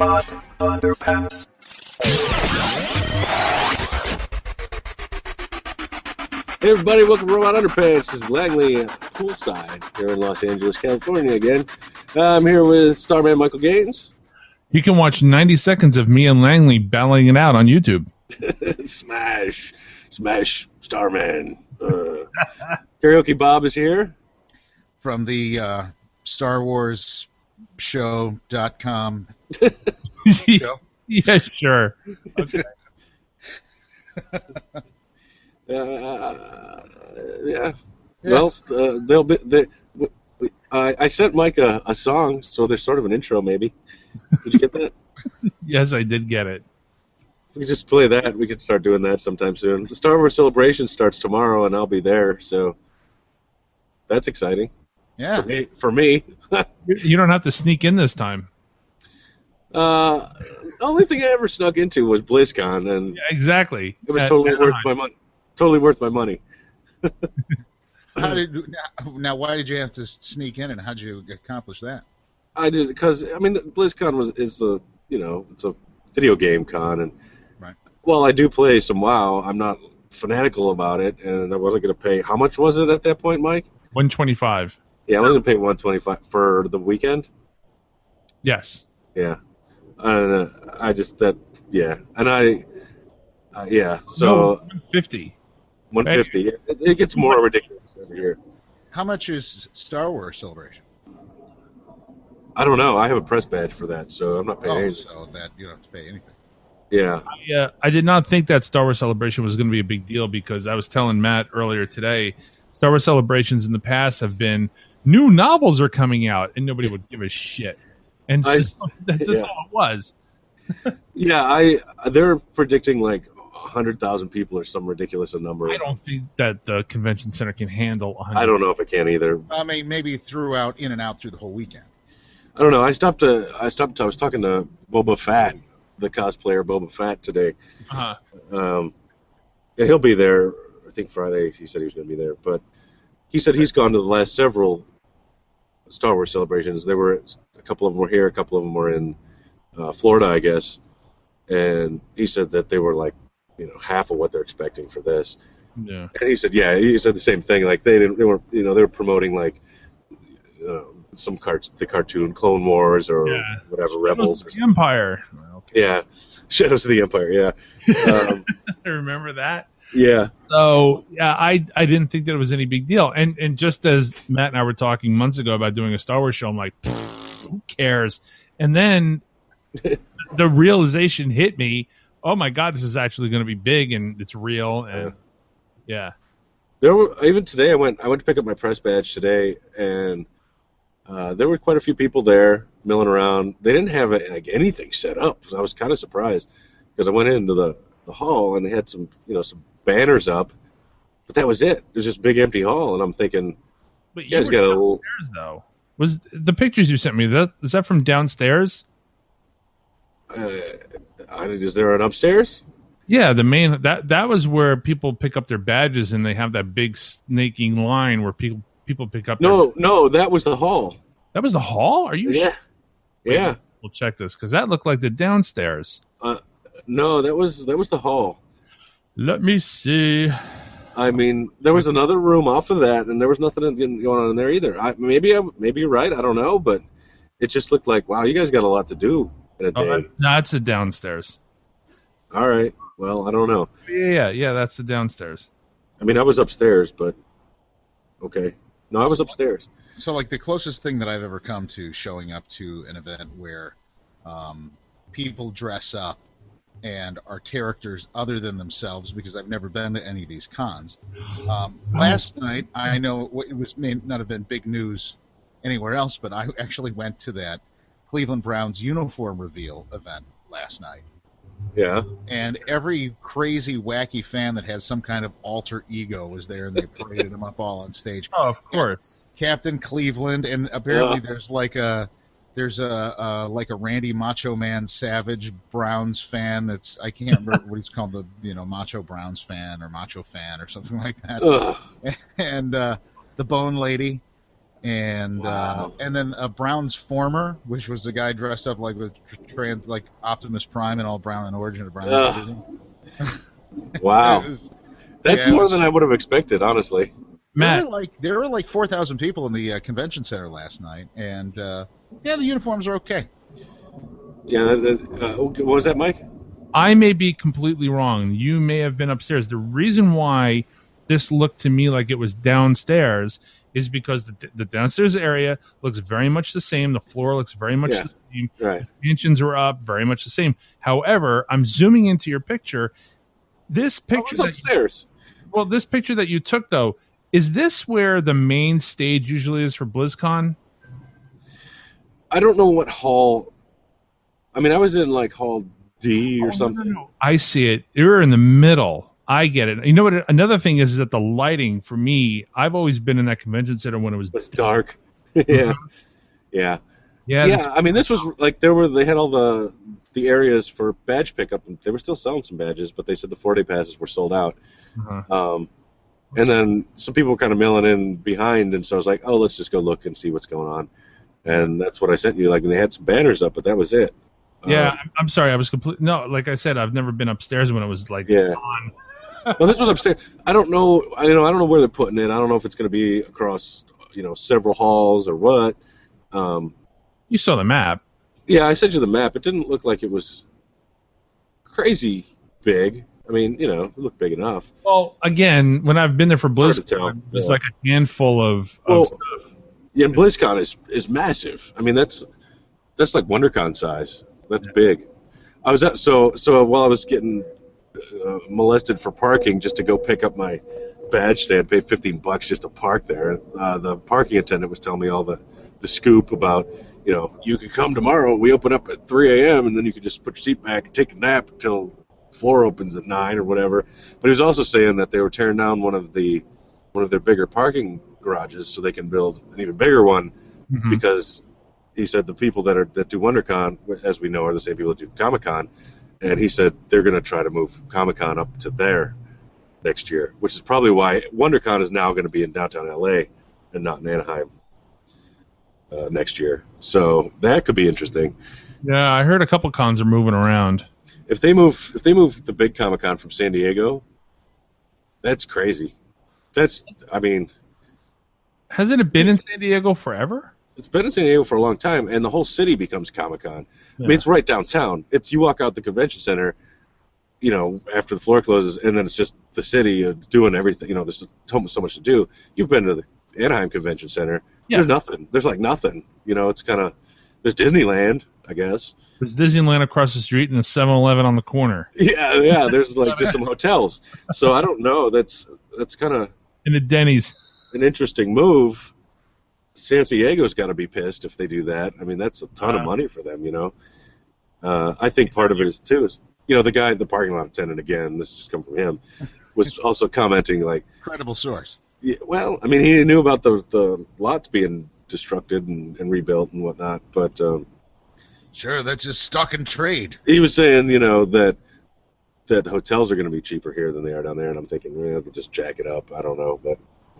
Underpants. Hey everybody, welcome to Robot Underpants. This is Langley Poolside here in Los Angeles, California again. I'm here with Starman Michael Gaines. You can watch 90 seconds of me and Langley battling it out on YouTube. Smash, Starman. Karaoke Bob is here. From the Star Wars show.com show. Yeah, sure. Okay. Yeah. Well, they'll be. I sent Mike a song, so there's sort of an intro, maybe. Did you get that? Yes, I did get it. We could just play that. We could start doing that sometime soon. The Star Wars Celebration starts tomorrow, and I'll be there, so that's exciting. Yeah. For me. You don't have to sneak in this time. The only thing I ever snuck into was BlizzCon, and Yeah, exactly. it was totally worth my money. Totally worth my money. Now, why did you have to sneak in, and how did you accomplish that? I did because BlizzCon is a it's a video game con, and Right. while I do play some WoW, I'm not fanatical about it, and I wasn't going to pay. How much was it at that point, Mike? 125. Yeah, I was going to pay $125 for the weekend. Yes. Yeah, I just that yeah, and yeah. So No, 150. 150. It gets more ridiculous every year. How much is Star Wars Celebration? I don't know. I have a press badge for that, so I'm not paying Oh, anything. so that you don't have to pay anything. Yeah. Yeah, I did not think that Star Wars Celebration was going to be a big deal because I was telling Matt earlier today, Star Wars Celebrations in the past have been new novels are coming out, and nobody would give a shit. And so that's all it was. Yeah, they're predicting like 100,000 people or some ridiculous number. I don't think that the convention center can handle 100. I don't know if it can either. I mean, maybe in and out through the whole weekend. I don't know. I was talking to Boba Fett, the cosplayer Boba Fett today. Uh-huh. Yeah, he'll be there. I think Friday. He said he was going to be there, but he said he's gone to the last several Star Wars celebrations. There were a couple of them were here, a couple of them were in Florida, I guess, and he said that they were like, half of what they're expecting for this. Yeah. And he said the same thing. Like they were promoting like the cartoon Clone Wars or whatever, Rebels or the Empire. Okay. Yeah, Shadows of the Empire. Yeah, I remember that. Yeah. So yeah, I didn't think that it was any big deal. And just as Matt and I were talking months ago about doing a Star Wars show, I'm like, who cares? And then the realization hit me. Oh my God, this is actually going to be big and it's real. And yeah. There were even today. I went to pick up my press badge today, and there were quite a few people there milling around. They didn't have anything set up. I was kind of surprised because I went into the hall and they had some banners up, but that was it. It was just a big empty hall, and I'm thinking, but you guys got a little. Though was the pictures you sent me? Is that from downstairs? Is there an upstairs? Yeah, the main that was where people pick up their badges, and they have that big snaking line where people pick up. No, that was the hall. That was the hall? Are you? Yeah, yeah. We'll check this because that looked like the downstairs. No, that was the hall. Let me see. I mean, there was another room off of that, and there was nothing going on in there either. Maybe you're right. I don't know, but it just looked like, wow, you guys got a lot to do in a day. No, it's the downstairs. All right. Well, I don't know. Yeah, that's the downstairs. I mean, I was upstairs, but okay. No, I was upstairs. So, like, the closest thing that I've ever come to showing up to an event where people dress up and are characters other than themselves, because I've never been to any of these cons. Last night, I know it may not have been big news anywhere else, but I actually went to that Cleveland Browns uniform reveal event last night. Yeah. And every crazy, wacky fan that has some kind of alter ego was there, and they paraded them up all on stage. Oh, of course. Captain Cleveland, and apparently there's a Randy Macho Man Savage Browns fan that's, I can't remember what he's called, the Macho Browns fan or Macho fan or something like that. And the Bone Lady. and then a Brown's former, which was the guy dressed up like with like Optimus Prime and all brown and orange and brown. And everything. Wow, that's more than I would have expected, honestly. Matt, there were like 4,000 people in the convention center last night, and the uniforms are okay. Yeah, what was that, Mike? I may be completely wrong. You may have been upstairs. The reason why this looked to me like it was downstairs is because the downstairs area looks very much the same. The floor looks very much the same. Right. The tensions are up, very much the same. However, I'm zooming into your picture. This picture upstairs. This picture that you took, though, is this where the main stage usually is for BlizzCon? I don't know what hall. I mean, I was in like Hall D or something. No. I see it. You're in the middle. I get it. You know what? Another thing is that the lighting for me, I've always been in that convention center when it was dark. Yeah. I mean, this was like they had all the areas for badge pickup, and they were still selling some badges, but they said the 4-day passes were sold out. And then some people were kind of milling in behind, and so I was like, oh, let's just go look and see what's going on. And that's what I sent you. Like, and they had some banners up, but that was it. Yeah, I'm sorry. I was no, like I said, I've never been upstairs when it was like on. Well, this was upstairs. I don't know where they're putting it. I don't know if it's going to be across, several halls or what. You saw the map. Yeah, I sent you the map. It didn't look like it was crazy big. I mean, it looked big enough. Well, again, when I've been there for BlizzCon, there's like a handful of stuff. Yeah, and BlizzCon is massive. I mean, that's like WonderCon size. That's big. I was so while I was getting molested for parking just to go pick up my badge stand, paid $15 just to park there. The parking attendant was telling me all the scoop about, you could come tomorrow. We open up at 3 a.m. and then you could just put your seat back and take a nap until floor opens at 9 or whatever. But he was also saying that they were tearing down one of their bigger parking garages so they can build an even bigger one because he said the people that do WonderCon, as we know, are the same people that do Comic-Con, and he said they're going to try to move Comic-Con up to there next year, which is probably why WonderCon is now going to be in downtown LA and not in Anaheim next year. So that could be interesting. Yeah, I heard a couple cons are moving around. If they move the big Comic-Con from San Diego, that's crazy. Hasn't it been in San Diego forever? It's been in San Diego for a long time, and the whole city becomes Comic-Con. Yeah. I mean, it's right downtown. You walk out the convention center, after the floor closes, and then it's just the city doing everything. There's so much to do. You've been to the Anaheim Convention Center. Yeah. There's nothing. There's like nothing. It's kind of there's Disneyland, I guess. There's Disneyland across the street and a 7-Eleven on the corner. Yeah. There's like just some hotels. So I don't know. That's kind of in a Denny's. An interesting move. San Diego's got to be pissed if they do that. I mean, that's a ton of money for them, I think part of it is the guy, the parking lot attendant, again, this just come from him, was also commenting like... Credible source. Yeah, well, I mean, he knew about the lots being destructed and rebuilt and whatnot, but... sure, that's just stock and trade. He was saying, that hotels are going to be cheaper here than they are down there, and I'm thinking, they'll just jack it up. I don't know, but...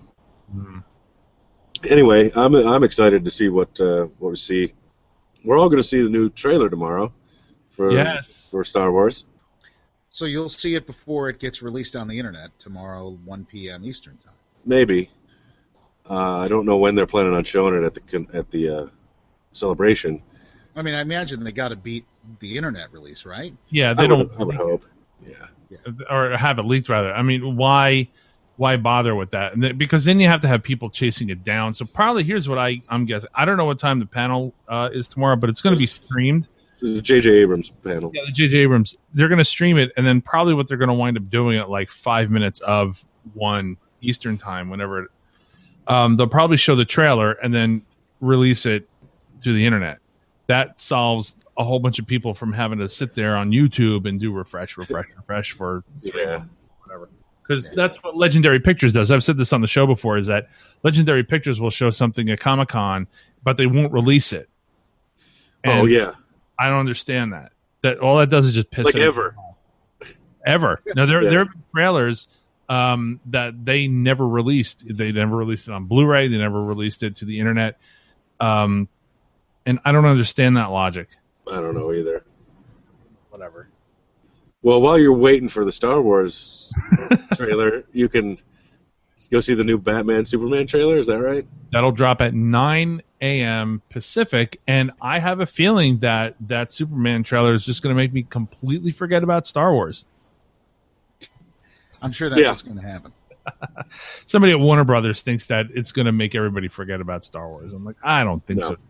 Anyway, I'm excited to see what we see. We're all going to see the new trailer tomorrow for Star Wars. So you'll see it before it gets released on the internet tomorrow, 1 p.m. Eastern time. Maybe. I don't know when they're planning on showing it at the celebration. I mean, I imagine they got to beat the internet release, right? Yeah, I would hope. Yeah, or have it leaked rather. I mean, why bother with that? Because then you have to have people chasing it down. So probably here's what I'm guessing. I don't know what time the panel is tomorrow, but it's going to be streamed. The J.J. Abrams panel. Yeah, the J.J. Abrams. They're going to stream it, and then probably what they're going to wind up doing at like 5 minutes of 1 Eastern time, whenever they'll probably show the trailer and then release it to the internet. That solves a whole bunch of people from having to sit there on YouTube and do refresh for whatever. Because that's what Legendary Pictures does. I've said this on the show before, is that Legendary Pictures will show something at Comic-Con, but they won't release it. And I don't understand that. That all that does is just piss like it ever. Ever. Now, there are trailers that they never released. They never released it on Blu-ray. They never released it to the internet. And I don't understand that logic. I don't know either. Whatever. Well, while you're waiting for the Star Wars trailer, you can go see the new Batman Superman trailer. Is that right? That'll drop at 9 a.m. Pacific, and I have a feeling that that Superman trailer is just going to make me completely forget about Star Wars. I'm sure that's what's going to happen. Somebody at Warner Brothers thinks that it's going to make everybody forget about Star Wars. I'm like, I don't think so.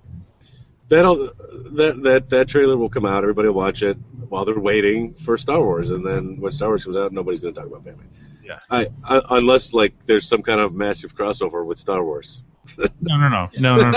That trailer will come out. Everybody will watch it while they're waiting for Star Wars, and then when Star Wars comes out, nobody's going to talk about Batman. Yeah. Unless like there's some kind of massive crossover with Star Wars. No.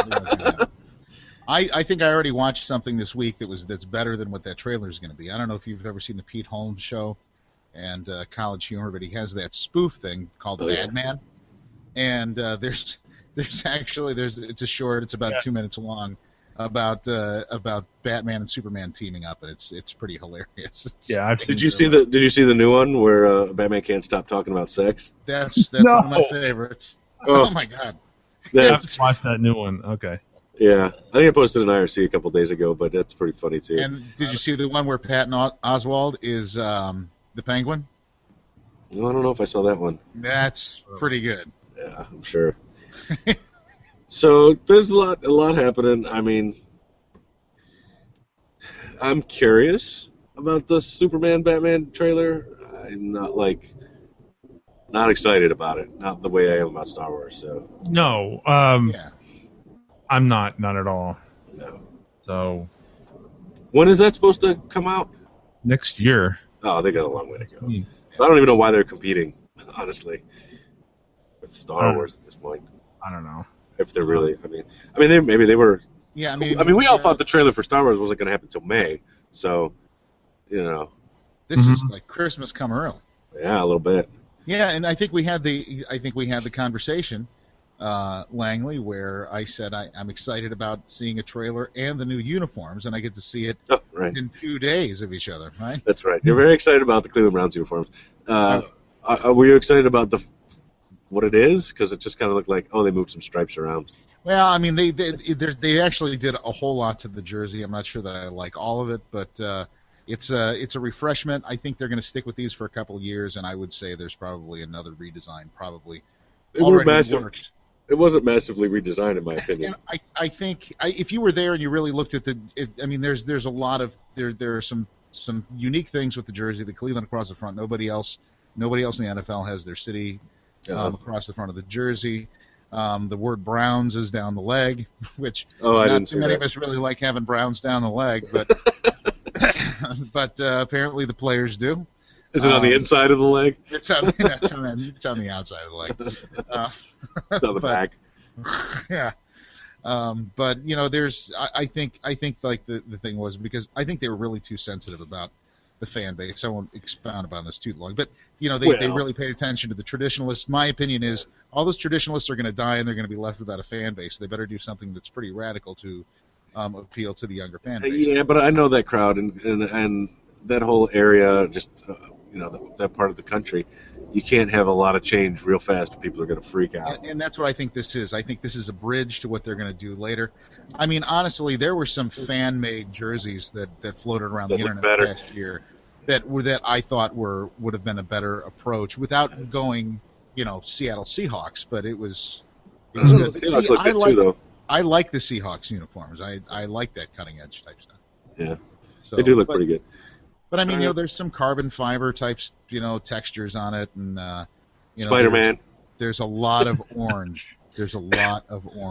I think I already watched something this week that's better than what that trailer is going to be. I don't know if you've ever seen the Pete Holmes show and College Humor, but he has that spoof thing called Madman, and it's a short. It's about 2 minutes long. About Batman and Superman teaming up, and it's pretty hilarious. Did you see the new one where Batman can't stop talking about sex? That's one of my favorites. Oh my god! Let's watch that new one. Okay. Yeah, I think I posted an IRC a couple days ago, but that's pretty funny too. And did you see the one where Patton Oswalt is the Penguin? Well, I don't know if I saw that one. That's pretty good. Yeah, I'm sure. So there's a lot happening. I mean, I'm curious about the Superman Batman trailer. I'm not excited about it. Not the way I am about Star Wars. So no, I'm not at all. No. So when is that supposed to come out? Next year. Oh, they got a long way to go. I don't even know why they're competing, honestly, with Star Wars at this point. I don't know. If they're really, maybe they were. Yeah, we all thought the trailer for Star Wars wasn't going to happen until May, so, This is like Christmas come early. Yeah, a little bit. Yeah, and I think we had the conversation, Langley, where I said I'm excited about seeing a trailer and the new uniforms, and I get to see it in 2 days of each other, right? That's right. You're very excited about the Cleveland Browns uniforms. Were you excited about what it is? Because it just kind of looked like, they moved some stripes around. Well, I mean, they actually did a whole lot to the jersey. I'm not sure that I like all of it, but it's a refreshment. I think they're going to stick with these for a couple of years, and I would say there's probably another redesign worked. It wasn't massively redesigned, in my opinion. And I think if you were there and you really looked at there's a lot of there are some unique things with the jersey. The Cleveland across the front. Nobody else in the NFL has their city across the front of the jersey. The word Browns is down the leg, which not too many of us really like having Browns down the leg, but but apparently the players do. Is it on the inside of the leg? It's on the outside of the leg. It's on the back. Yeah. But there's I think like the thing was, because I think they were really too sensitive about the fan base. I won't expound upon this too long, but they really paid attention to the traditionalists. My opinion is all those traditionalists are going to die, and they're going to be left without a fan base. They better do something that's pretty radical to appeal to the younger fan base. Yeah, but I know that crowd and that whole area, just that part of the country. You can't have a lot of change real fast, or people are going to freak out. And that's what I think this is. I think this is a bridge to what they're going to do later. I mean, honestly, there were some fan-made jerseys that floated around the internet last year that I thought would have been a better approach without going, Seattle Seahawks. But it was good. Seahawks look good too, though. I like the Seahawks uniforms. I like that cutting-edge type stuff. Yeah, they do look pretty good. But I mean, there's some carbon fiber types, textures on it, and Spider-Man. There's a lot of orange. They've got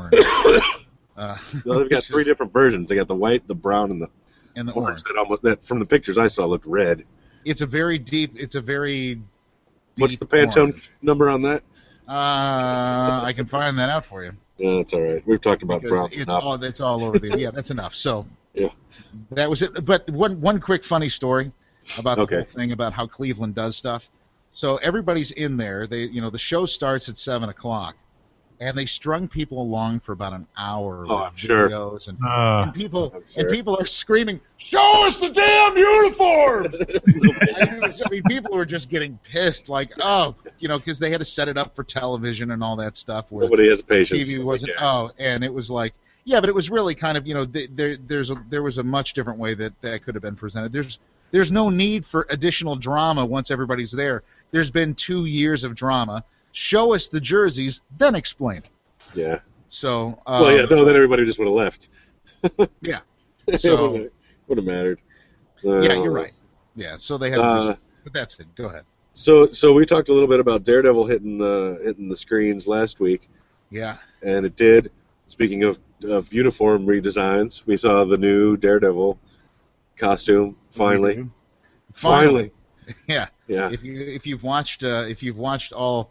3 different versions. They got the white, the brown, and the orange. That from the pictures I saw looked red. It's a very deep. What's the Pantone orange number on that? I can find that out for you. Yeah, that's all right. We've talked about Browns. It's all over the. Yeah, that's enough. So. Yeah. That was it. But one quick funny story about the whole thing about how Cleveland does stuff. So everybody's in there. The show starts at 7:00, and they strung people along for about an hour Oh, with I'm sure. videos, and Uh, people I'm and sure. people are screaming, "Show us the damn uniform!" I mean, people were just getting pissed, like, oh, because they had to set it up for television and all that stuff. Where Nobody has patience. TV wasn't. Nobody cares. And it was like, yeah, but it was really kind of, there was a much different way that could have been presented. There's no need for additional drama once everybody's there. There's been 2 years of drama. Show us the jerseys, then explain it. Yeah. So, Well, yeah. No, then everybody just would have left. yeah. It So, would have mattered. yeah, you're right. Yeah, so they had to just, but that's it. Go ahead. So we talked a little bit about Daredevil hitting the screens last week, Yeah. and it did. Speaking of uniform redesigns, we saw the new Daredevil costume finally. Finally. Yeah. Yeah. If you've watched all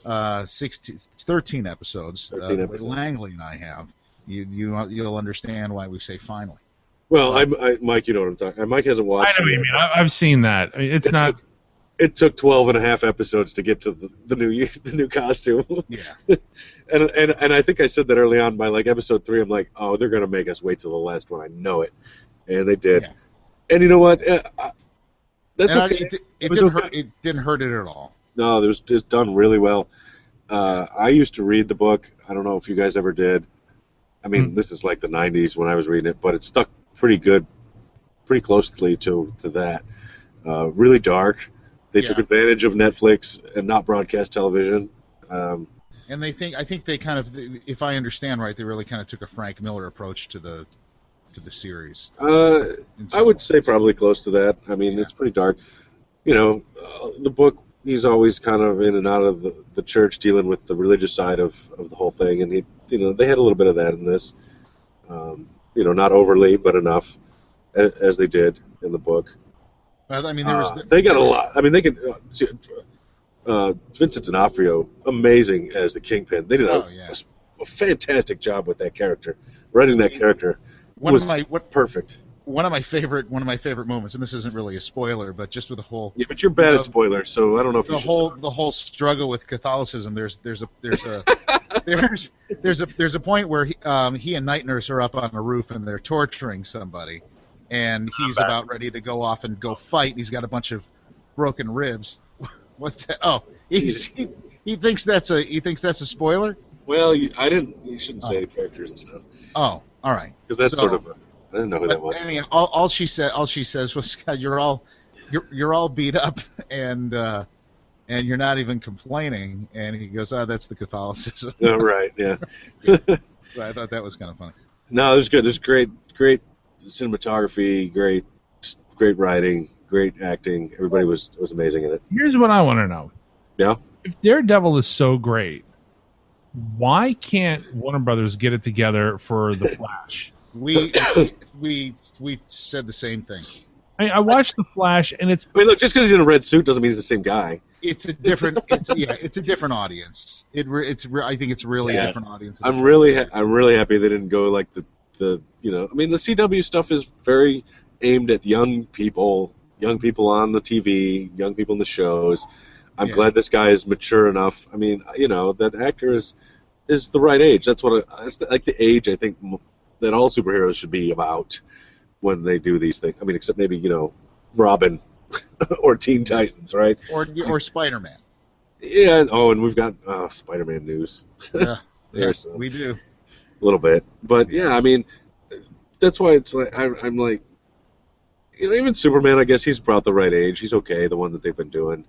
13 episodes, 13 the way episodes. Langley and I have, you'll understand why we say finally. Well, Mike, you know what I'm talking. Mike hasn't I watched. know what you mean. I've seen that. I mean, it's not. It took 12 and a half episodes to get to the new costume. Yeah. and I think I said that early on by like episode 3. I'm like, oh, they're gonna make us wait till the last one. I know it, and they did. Yeah. And you know what? That's And okay. it was didn't okay. hurt. It didn't hurt it at all. No, it's done really well. I used to read the book. I don't know if you guys ever did. I mean, this is like the 90s when I was reading it, but it stuck pretty closely to that. Really dark. They took Yeah. advantage of Netflix and not broadcast television. And I think they kind of, if I understand right, they really kind of took a Frank Miller approach to the series. I would say probably close to that. I mean, Yeah. it's pretty dark. The book, he's always kind of in and out of the church, dealing with the religious side of the whole thing, and they had a little bit of that in this. Not overly, but enough, as they did in the book. Well, I mean, They got a lot. I mean, they can. Vincent D'Onofrio, amazing as the Kingpin. They did a fantastic job with that character. Writing that character was perfect. One of my favorite moments, and this isn't really a spoiler, but just with the whole Yeah, but you're bad at spoilers, so I don't know if the whole struggle with Catholicism. There's a point where he and Night Nurse are up on a roof and they're torturing somebody, and he's about ready to go off and go fight. He's got a bunch of broken ribs. What's that? Oh, he thinks that's a spoiler. Well, you shouldn't say the characters and stuff. Oh, all right. Because that's sort of I didn't know who that was. Anyhow, all she says was, "God, you're all beat up and you're not even complaining." And he goes, "Oh, that's the Catholicism." Oh, right, yeah. So I thought that was kind of funny. No, it was good. There's great cinematography, great writing, great acting. Everybody was amazing in it. Here's what I want to know. Yeah. If Daredevil is so great, why can't Warner Brothers get it together for The Flash? We said the same thing. I watched The Flash, and it's... I mean, look, just because he's in a red suit doesn't mean he's the same guy. It's a different. It's a different audience. I think it's really a different audience. I'm really happy they didn't go like the I mean, the CW stuff is very aimed at young people on the TV, young people in the shows. I'm glad this guy is mature enough. I mean, that actor is the right age. That's like the age I think that all superheroes should be about when they do these things. I mean, except maybe Robin or Teen Titans, right? Or Spider-Man. Yeah. Oh, and we've got Spider-Man news. Yeah, we do. A little bit, but yeah, I mean, that's why it's like I'm like, even Superman. I guess he's about the right age. He's okay, the one that they've been doing.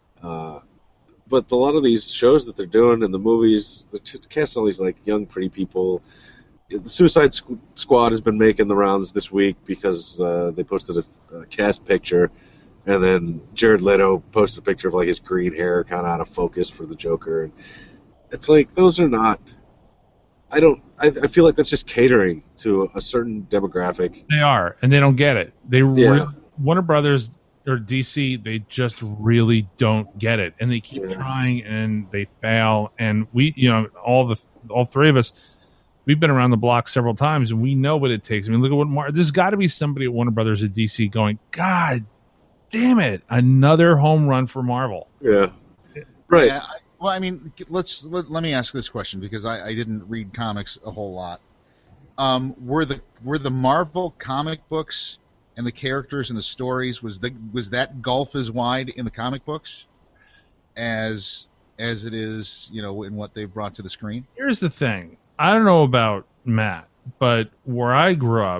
But a lot of these shows that they're doing and the movies, they're casting all these like young, pretty people. The Suicide Squad has been making the rounds this week because they posted a cast picture, and then Jared Leto posted a picture of like his green hair kind of out of focus for the Joker, and it's like those are not. I feel like that's just catering to a certain demographic. They are, and they don't get it. Warner Brothers or DC, they just really don't get it, and they keep trying, and they fail. And we, all three of us, we've been around the block several times, and we know what it takes. I mean, look at what there's got to be somebody at Warner Brothers or DC going, God damn it, another home run for Marvel. Yeah, right. Yeah, Well, I mean, let me ask this question because I didn't read comics a whole lot. Were the Marvel comic books and the characters and the stories was that gulf as wide in the comic books as it is, in what they've brought to the screen? Here's the thing. I don't know about Matt, but where I grew up,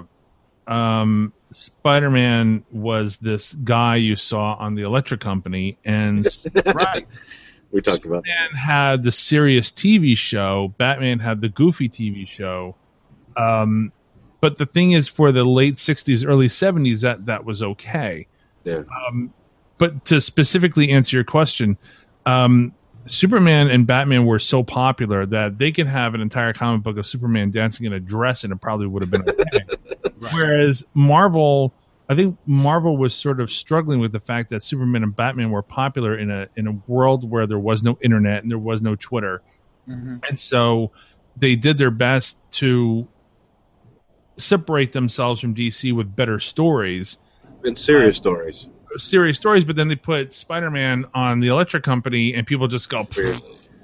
Spider-Man was this guy you saw on the Electric Company, and Right. We talked about Superman had the serious TV show. Batman had the goofy TV show. But the thing is, for the late 60s, early 70s, that was okay. Yeah. But to specifically answer your question, Superman and Batman were so popular that they could have an entire comic book of Superman dancing in a dress and it probably would have been okay. Right. Whereas Marvel, I think Marvel was sort of struggling with the fact that Superman and Batman were popular in a world where there was no internet and there was no Twitter. Mm-hmm. And so they did their best to separate themselves from DC with better stories. and serious stories. Serious stories, but then they put Spider-Man on the Electric Company and people just go, Weird.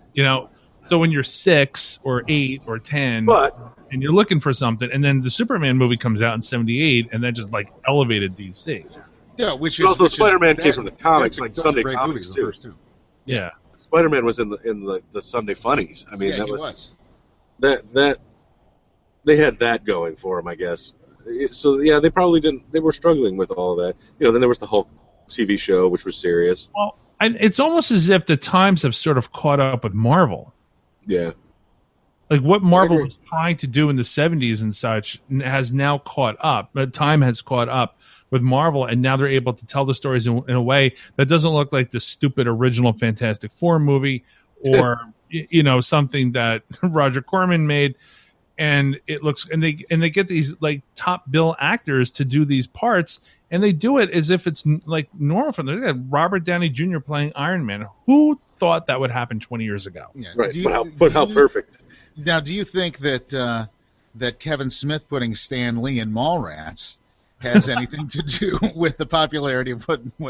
So when you're 6 or 8 or 10 But and you're looking for something, and then the Superman movie comes out in 78 and that just like elevated DC. Yeah, which But is also which is- Spider-Man came that- from the comics, that's a- like those are Sunday great comics, movies, the too. first two. Yeah. Spider-Man was in the Sunday funnies. I mean, Yeah, that he was was. that they had that going for them, I guess. So yeah, they probably didn't. They were struggling with all of that. Then there was the Hulk TV show, which was serious. Well, it's almost as if the times have sort of caught up with Marvel. Yeah, Like what Marvel agree. was trying to do in the 70s and such has now caught up. But time has caught up with Marvel, and now they're able to tell the stories in a way that doesn't look like the stupid original Fantastic Four movie or something that Roger Corman made. And it looks, and they get these like top bill actors to do these parts, and they do it as if it's like normal for them. They got Robert Downey Jr. playing Iron Man. Who thought that would happen 20 years ago? Yeah. right. Do you- But how do you- perfect? Now, do you think that that Kevin Smith putting Stan Lee in Mallrats has anything to do with the popularity of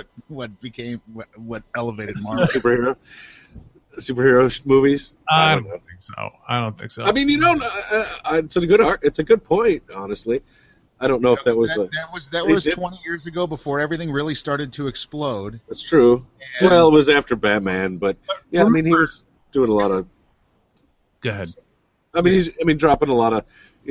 what elevated Marvel? Superhero movies. I don't don't know. think so. I don't think so. I mean, it's a good point. Honestly, I don't know if that was That they was did- 20 years ago before everything really started to explode. that's true. And- Well, it was after Batman, but yeah, I mean, he was doing a lot of. Go ahead. I mean, he's dropping a lot of,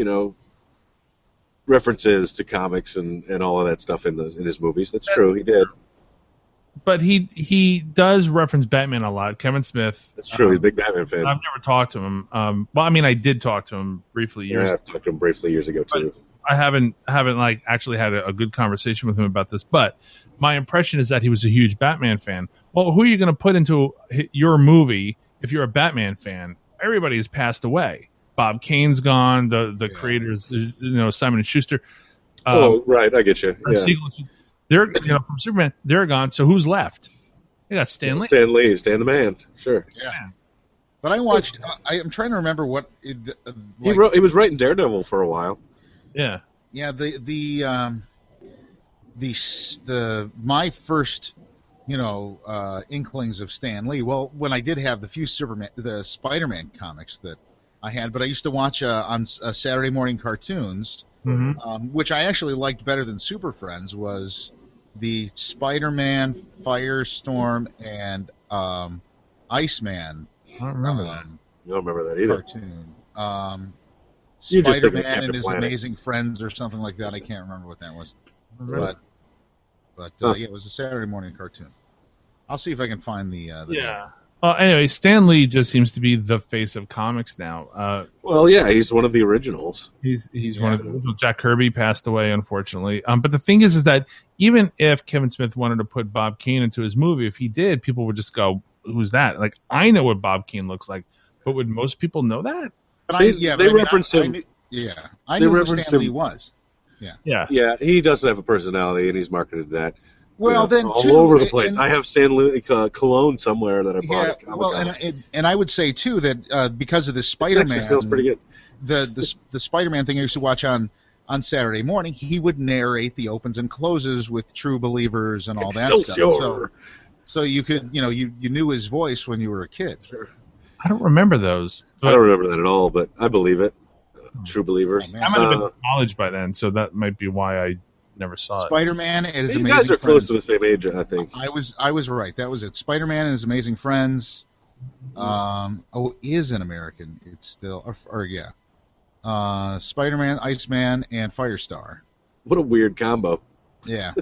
references to comics and all of that stuff in his movies. That's true. He did. But he does reference Batman a lot. Kevin Smith. That's true. He's a big Batman fan. I've never talked to him. Well, I mean, I did talk to him briefly years Yeah, I've talked to him briefly years ago too. I haven't like actually had a good conversation with him about this, but my impression is that he was a huge Batman fan. Well, who are you going to put into your movie if you're a Batman fan? Everybody's passed away. Bob Kane's gone. The creators, Simon and Schuster. Right, I get you. Yeah. Siegel, they're from Superman. They're gone. So who's left? You got Stan Lee. Stan Lee, Stan the Man. Sure. Yeah. But I watched. I'm trying to remember what. He was writing Daredevil for a while. Yeah. Yeah. My first, inklings of Stan Lee. Well, when I did have the Spider-Man comics that I had, but I used to watch on Saturday morning cartoons, Mm-hmm. which I actually liked better than Super Friends, was the Spider-Man, Firestorm, and Iceman I don't remember that. You don't remember that either. cartoon. You just think of Spider-Man Captain and His Planet. Amazing Friends or something like that. I can't remember what that was. Really? But Huh. yeah, it was a Saturday morning cartoon. I'll see if I can find the Yeah. Anyway, Stan Lee just seems to be the face of comics now. Well, yeah, he's one of the originals. He's one of the Jack Kirby passed away, unfortunately. But the thing is that even if Kevin Smith wanted to put Bob Kane into his movie, if he did, people would just go, "Who's that?" Like, I know what Bob Kane looks like, but would most people know that? But They referenced him. I They knew who referenced Stan Lee him. was. Yeah. Yeah, he does have a personality, and he's marketed that. Well, then all too, over the place. and- I have Stan Lee cologne somewhere that I bought. Yeah, at Comic-Con. well, and I would say too that because of the It Spider-Man, actually smells pretty good. the Spider-Man thing I used to watch on Saturday morning, he would narrate the opens and closes with True Believers and all that So stuff. sure. So you could, you knew his voice when you were a kid. Sure. I don't remember those. I don't remember that at all, but I believe it. True believers. Oh, man. I might have been in college by then, so that might be why I never saw it. Spider-Man and His You Amazing guys are Friends. close to the same age, I think. I was right. That was it. Spider-Man and His Amazing Friends. Is an American. It's still, Spider-Man, Iceman, and Firestar. What a weird combo. Yeah.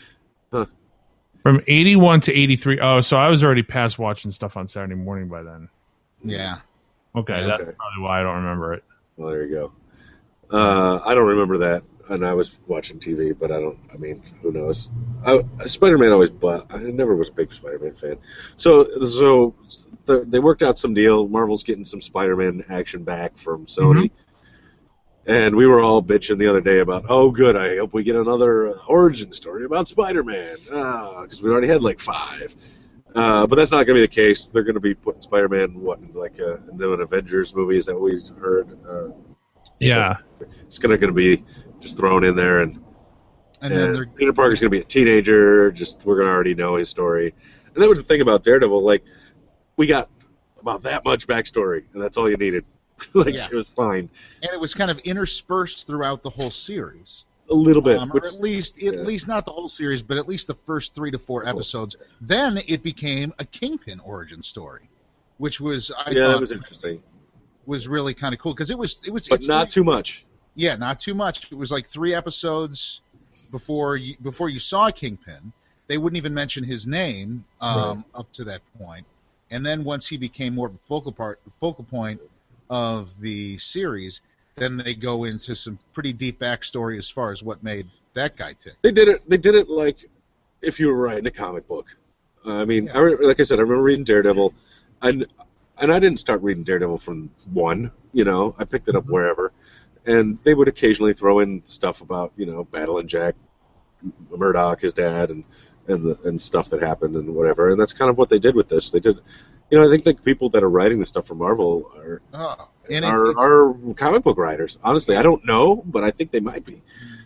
From 81 to 83. Oh, so I was already past watching stuff on Saturday morning by then. Yeah. Okay, Yeah, that's okay. probably why I don't remember it. Well, there you go. I don't remember that, and I was watching TV, but who knows? Spider-Man always, but I never was a big Spider-Man fan. So they worked out some deal. Marvel's getting some Spider-Man action back from Sony. And we were all bitching the other day about, oh, good, I hope we get another origin story about Spider-Man. Because we already had like 5. But that's not going to be the case. They're going to be putting Spider-Man, into an Avengers movie, is that what we heard? Yeah. It's going to be just thrown in there. And then Peter Parker's going to be a teenager. We're going to already know his story. And that was the thing about Daredevil. Like, we got about that much backstory, and that's all you needed. It was fine. And it was kind of interspersed throughout the whole series. A little bit. Or at least not the whole series, but at least the first 3 to 4 episodes. Then it became a Kingpin origin story, which was I thought that was interesting. Was really kind of cool because it was but not too much. Yeah, not too much. It was like 3 episodes before you saw Kingpin. They wouldn't even mention his name up to that point. And then once he became more of a focal point of the series, then they go into some pretty deep backstory as far as what made that guy tick. They did it like if you were writing a comic book. Like I said, I remember reading Daredevil, and I didn't start reading Daredevil from 1. I picked it up wherever, and they would occasionally throw in stuff about battling Jack Murdoch, his dad, and stuff that happened and whatever. And that's kind of what they did with this. They did. I think the people that are writing the stuff for Marvel are comic book writers. Honestly, I don't know, but I think they might be.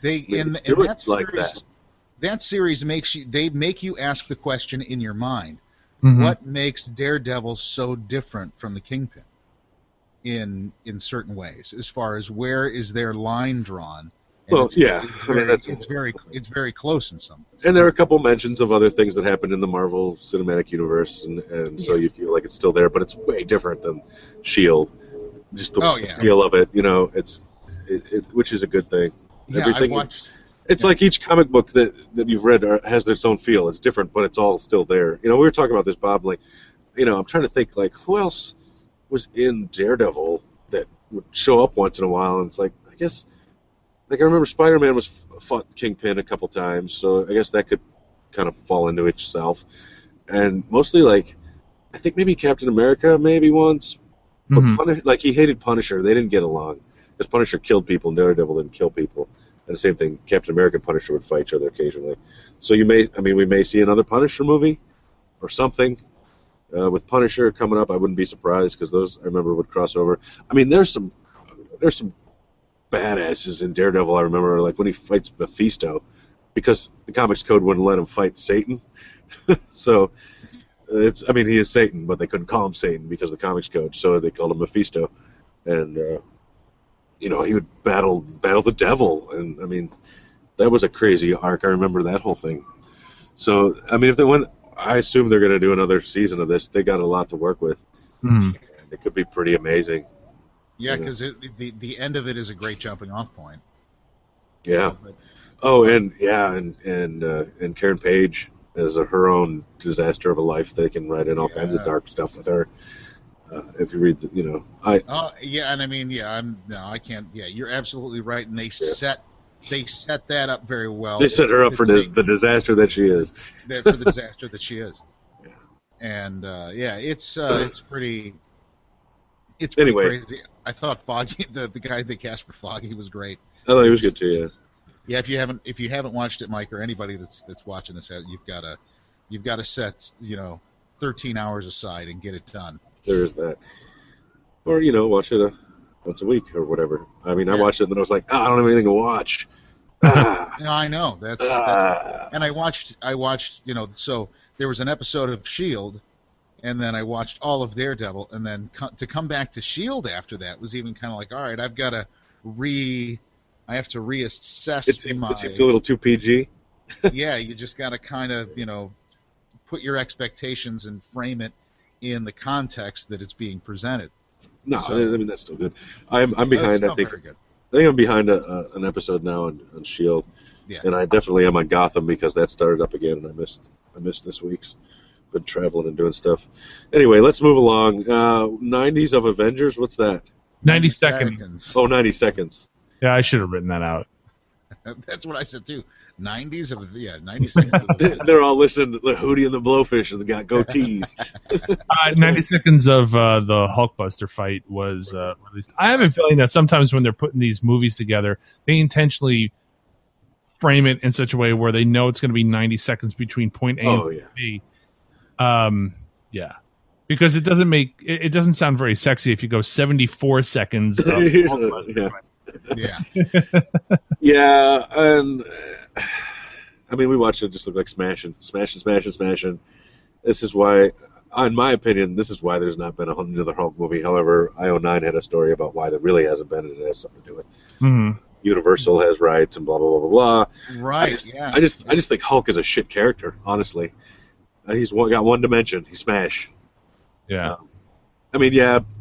That series makes you ask the question in your mind: what makes Daredevil so different from the Kingpin in certain ways, as far as where is their line drawn? And it's very close in some. And there are a couple mentions of other things that happened in the Marvel Cinematic Universe, and so you feel like it's still there, but it's way different than S.H.I.E.L.D. Just the feel of it, it's which is a good thing. Yeah, Everything, it's like each comic book that you've read has its own feel. It's different, but it's all still there. We were talking about this, Bob. Like, I'm trying to think, like, who else was in Daredevil that would show up once in a while, and it's like, I guess. Like, I remember Spider-Man fought Kingpin a couple times, so I guess that could kind of fall into itself. And mostly, like, I think maybe Captain America maybe once. But he hated Punisher. They didn't get along. Because Punisher killed people, and Daredevil didn't kill people. And the same thing, Captain America and Punisher would fight each other occasionally. So we may see another Punisher movie or something. With Punisher coming up, I wouldn't be surprised, because those, I remember, would cross over. There's some badasses in Daredevil. I remember, like, when he fights Mephisto, because the comics code wouldn't let him fight Satan. So he is Satan, but they couldn't call him Satan because of the comics code, so they called him Mephisto. And he would battle the devil, and that was a crazy arc. I remember that whole thing. So if they went, I assume they're going to do another season of this. They got a lot to work with. It could be pretty amazing. Yeah, because the end of it is a great jumping off point. Yeah. And Karen Page has her own disaster of a life. They can write in all kinds of dark stuff with her. If you read I can't. Yeah, you're absolutely right. And they set that up very well. They set her up for the disaster that she is. For the disaster that she is. Yeah. And it's pretty. It's pretty crazy. I thought Foggy, the guy they cast for Foggy, was great. I thought he was good too. Yeah. Yeah, if you haven't watched it, Mike, or anybody that's watching this, you've got to set 13 hours aside and get it done. There is that. Or watch it once a week or whatever. I watched it and then I was like, I don't have anything to watch. No, I know that's and I watched. So there was an episode of Shield, and then I watched all of Daredevil, and then to come back to Shield after that was even kind of like, all right, I have to reassess It seemed a little too PG. Yeah, you just got to kind of, put your expectations and frame it in the context that it's being presented. No, I mean that's still good. I'm behind. I think I'm behind an episode now on Shield, and I definitely am on Gotham because that started up again, and I missed this week's. Been traveling and doing stuff. Anyway, let's move along. 90s of Avengers. What's that? 90 seconds. Oh, 90 seconds. Yeah, I should have written that out. That's what I said too. 90s of 90 seconds. They're all listening to the Hootie and the Blowfish and they got goatees. 90 seconds of the Hulkbuster fight was released. I have a feeling that sometimes when they're putting these movies together, they intentionally frame it in such a way where they know it's going to be 90 seconds between point A and point B. Yeah, because it doesn't sound very sexy if you go 74 seconds. Yeah, and I mean, we watched it just look like smashing. This is why, in my opinion, there's not been another Hulk movie. However, IO9 had a story about why there really hasn't been, and it has something to do with it. Mm-hmm. Universal has rights and blah blah blah blah blah. Right. I just think Hulk is a shit character, honestly. He's got one dimension. He smash. Yeah. I mean,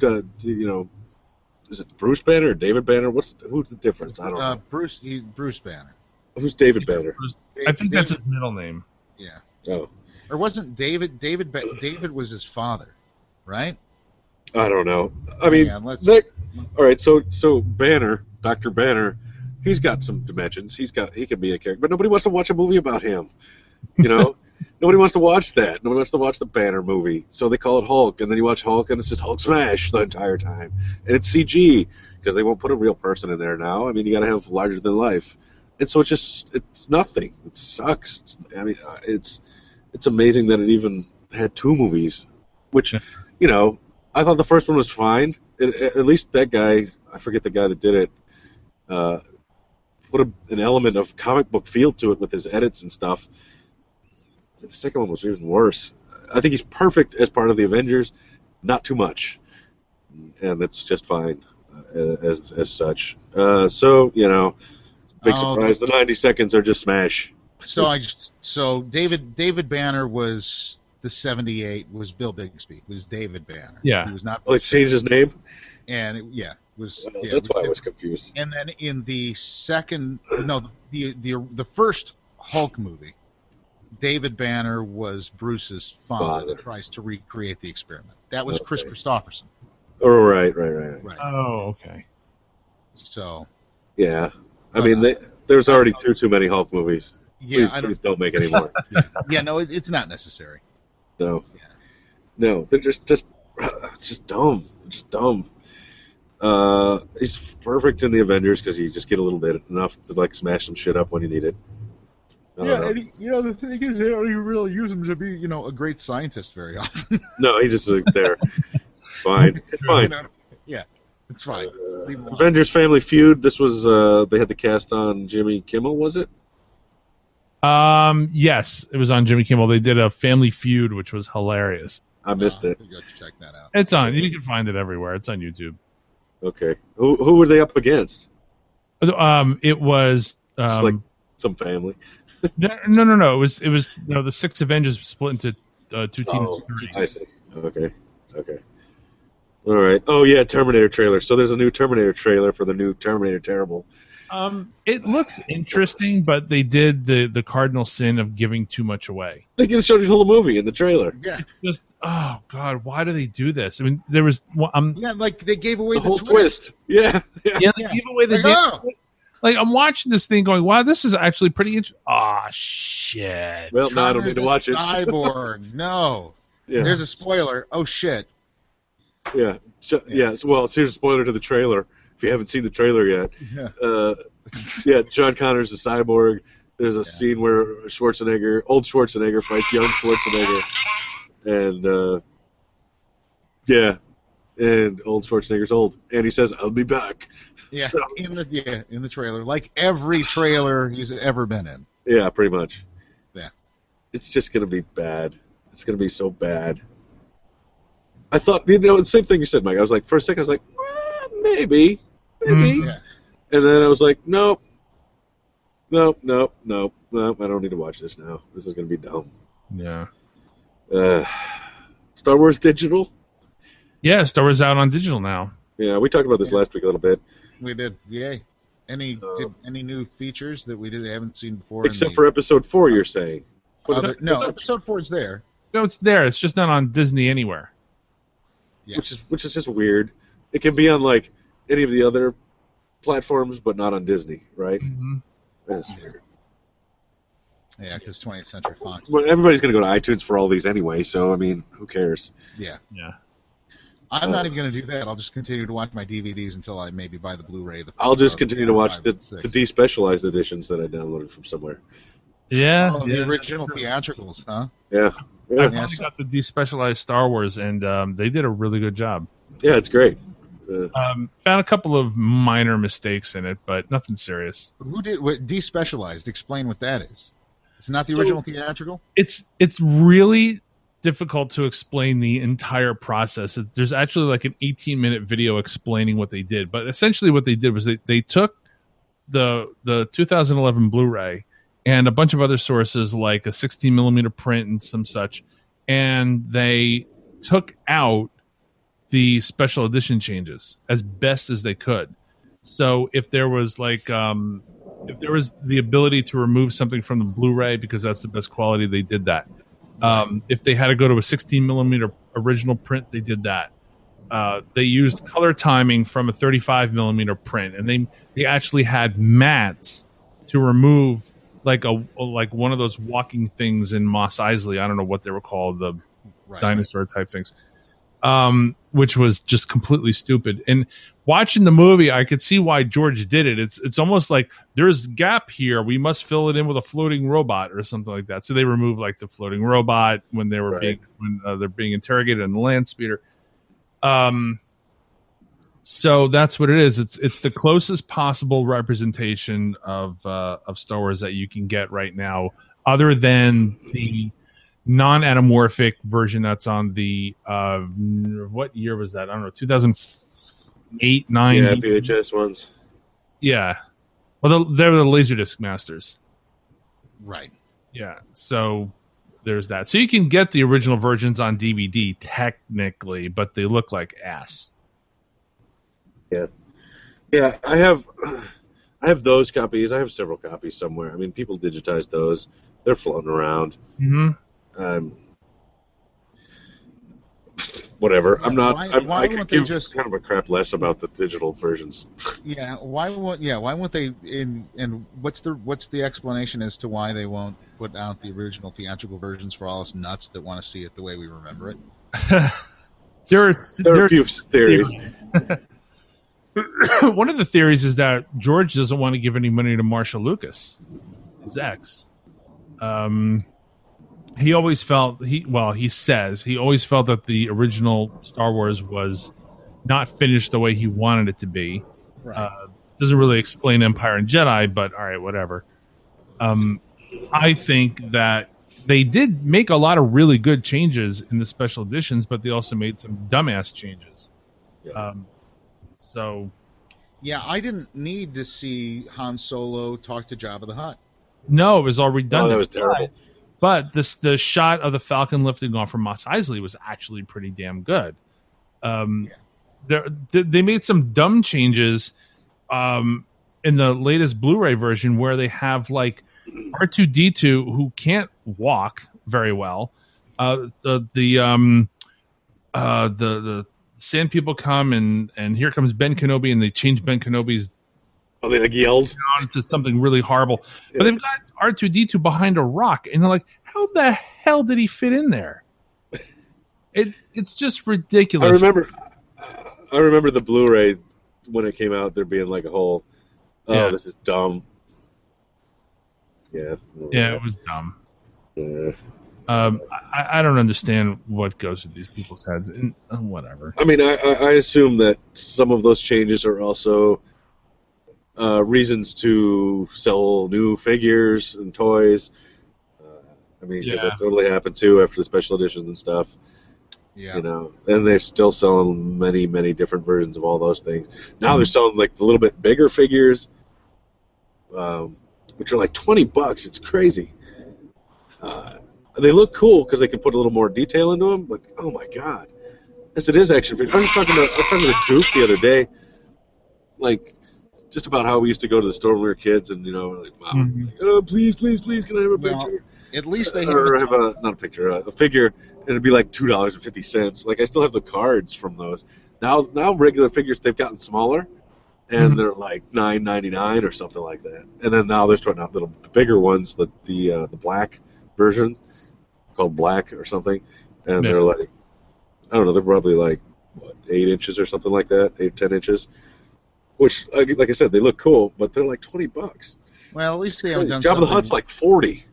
is it Bruce Banner or David Banner? Who's the difference? I don't know. Bruce Banner. Who's David Banner? I think that's his middle name. Yeah. Oh. Or wasn't David? David was his father, right? I don't know. I mean, all right. So Banner, Dr. Banner, he's got some dimensions. He can be a character, but nobody wants to watch a movie about him. Nobody wants to watch that. Nobody wants to watch the Banner movie. So they call it Hulk, and then you watch Hulk, and it's just Hulk smash the entire time. And it's CG, because they won't put a real person in there now. I mean, you got to have larger than life. And so it's nothing. It sucks. It's amazing that it even had two movies, which, I thought the first one was fine. At least that guy, I forget the guy that did it, put an element of comic book feel to it with his edits and stuff. The second one was even worse. I think he's perfect as part of the Avengers, not too much, and that's just fine as such. Big surprise. The 90 seconds are just smash. So David Banner was the 78 was Bill Bixby. Was David Banner? Yeah, he was not. It changed his name. And was. Well, that's why I was confused. And then in the the first Hulk movie, David Banner was Bruce's father that tries to recreate the experiment. That was Chris Christopherson. Oh, right. Oh, okay. So. Yeah, I mean, there's already too many Hulk movies. Yeah, please don't make any more. No, it's not necessary. No. Yeah. No, they're just it's just dumb. It's just dumb. He's perfect in the Avengers because you just get a little bit enough to smash some shit up when you need it. And the thing is, they don't even really use him to be, a great scientist very often. No, he's just there. Fine. It's fine. Yeah, it's fine. Avengers Family Feud. This was they had the cast on Jimmy Kimmel, was it? Yes, it was on Jimmy Kimmel. They did a Family Feud, which was hilarious. I missed it. You got to check that out. It's on. You can find it everywhere. It's on YouTube. Okay. Who were they up against? It was some family. No. It was the six Avengers split into two teams. Oh, I see. Okay. All right. Oh yeah, Terminator trailer. So there's a new Terminator trailer for the new Terminator Terrible. It looks interesting, but they did the cardinal sin of giving too much away. They can show you the whole movie in the trailer. Yeah. Just oh god, why do they do this? I mean, there was they gave away the whole twist. Yeah, they gave away the twist. I'm watching this thing going, wow, this is actually pretty interesting. Oh, shit. Well, no, I don't need to watch it. Cyborg, no. Yeah. There's a spoiler. Oh, shit. Yeah. Well, here's a spoiler to the trailer. If you haven't seen the trailer yet. Yeah. John Connor's a cyborg. There's a scene where old Schwarzenegger fights young Schwarzenegger. And, and old Schwarzenegger's old. And he says, I'll be back. Yeah, so, in the trailer, like every trailer he's ever been in. Yeah, pretty much. Yeah, it's just gonna be bad. It's going to be so bad. I thought, the same thing you said, Mike. I was like, for a second, I was like, maybe. Yeah. And then I was like, nope. I don't need to watch this now. This is going to be dumb. Yeah. Star Wars Digital? Yeah, Star Wars out on digital now. Yeah, we talked about this last week a little bit. We did. Yay. Any new features that we haven't seen before? Except for Episode 4, you're saying. No, Episode 4 is there. No, it's there. It's just not on Disney anywhere. Yeah. Which is just weird. It can be on like any of the other platforms, but not on Disney, right? Mm-hmm. That's weird. Yeah, because 20th Century Fox. Well, everybody's going to go to iTunes for all these anyway, so I mean, who cares? Yeah. Yeah. I'm not even going to do that. I'll just continue to watch my DVDs until I maybe buy the Blu-ray. I'll just continue to watch the despecialized editions that I downloaded from somewhere. Yeah. Oh, the original theatricals, huh? Yeah. I finally got the despecialized Star Wars, and they did a really good job. Yeah, it's great. Found a couple of minor mistakes in it, but nothing serious. Who did what? Despecialized? Explain what that is. It's not the original theatrical? It's really difficult to explain the entire process. There's actually like an 18-minute video explaining what they did, but essentially what they did was they took the 2011 Blu-ray and a bunch of other sources like a 16 millimeter print and some such, and they took out the special edition changes as best as they could. So if there was like if there was the ability to remove something from the Blu-ray because that's the best quality, they did that. If they had to go to a 16 millimeter original print, they did that. They used color timing from a 35 millimeter print, and they actually had mats to remove like one of those walking things in Mos Eisley. I don't know what they were called, the dinosaur type things, which was just completely stupid. And watching the movie, I could see why George did it. It's almost like there's a gap here. We must fill it in with a floating robot or something like that. So they removed like the floating robot when they were they're being interrogated in the land speeder. So that's what it is. It's the closest possible representation of Star Wars that you can get right now, other than the non-anamorphic version that's on the what year was that? I don't know, 2008, 9. Yeah, VHS ones. Yeah, well, they're the Laserdisc masters. Right. Yeah, so there's that. So you can get the original versions on DVD technically, but they look like ass. Yeah. I have those copies. I have several copies somewhere. I mean, people digitized those. They're floating around. Mm-hmm. Whatever. Yeah, I could give kind of a crap less about the digital versions. Yeah. Why won't they? And what's the explanation as to why they won't put out the original theatrical versions for all us nuts that want to see it the way we remember it? There are a few theories. One of the theories is that George doesn't want to give any money to Marcia Lucas, his ex. He always felt he says he always felt that the original Star Wars was not finished the way he wanted it to be. Right. Doesn't really explain Empire and Jedi, but all right, whatever. I think that they did make a lot of really good changes in the special editions, but they also made some dumbass changes. Yeah. Yeah, I didn't need to see Han Solo talk to Jabba the Hutt. No, it was all redundant. Oh, that was terrible. But the shot of the Falcon lifting off from Mos Eisley was actually pretty damn good. They made some dumb changes in the latest Blu-ray version where they have like R2-D2 who can't walk very well. The Sand people come and here comes Ben Kenobi, and they change Ben Kenobi's. Oh, they like yelled down to something really horrible. Yeah. But they've got R2-D2 behind a rock, and they're like, "How the hell did he fit in there?" It's just ridiculous. I remember the Blu-ray when it came out. There being like a whole, this is dumb. Yeah. Yeah, it was dumb. Yeah. I don't understand what goes through these people's heads, and whatever. I mean, I assume that some of those changes are also reasons to sell new figures and toys. I mean, because that totally happened too after the special editions and stuff. Yeah. You know, and they're still selling many, many different versions of all those things. Now they're selling like the little bit bigger figures, which are like $20. It's crazy. They look cool because they can put a little more detail into them, but oh my god, yes, it is action figure. I was talking to Duke the other day, like just about how we used to go to the store when we were kids, and you know, like, Mom, like, oh, please, can I have a picture? At least they have not a picture, a figure, and it'd be like $2.50. Like I still have the cards from those. Now regular figures they've gotten smaller, and they're like $9.99 or something like that. And then now they're starting out little bigger ones, the black version called Black or something, and they're like, I don't know, they're probably like what, 8 inches or something like that, 8 10 inches. Which, like I said, they look cool, but they're like $20. Well, at least they haven't done. Jabba the Hutt's like 40.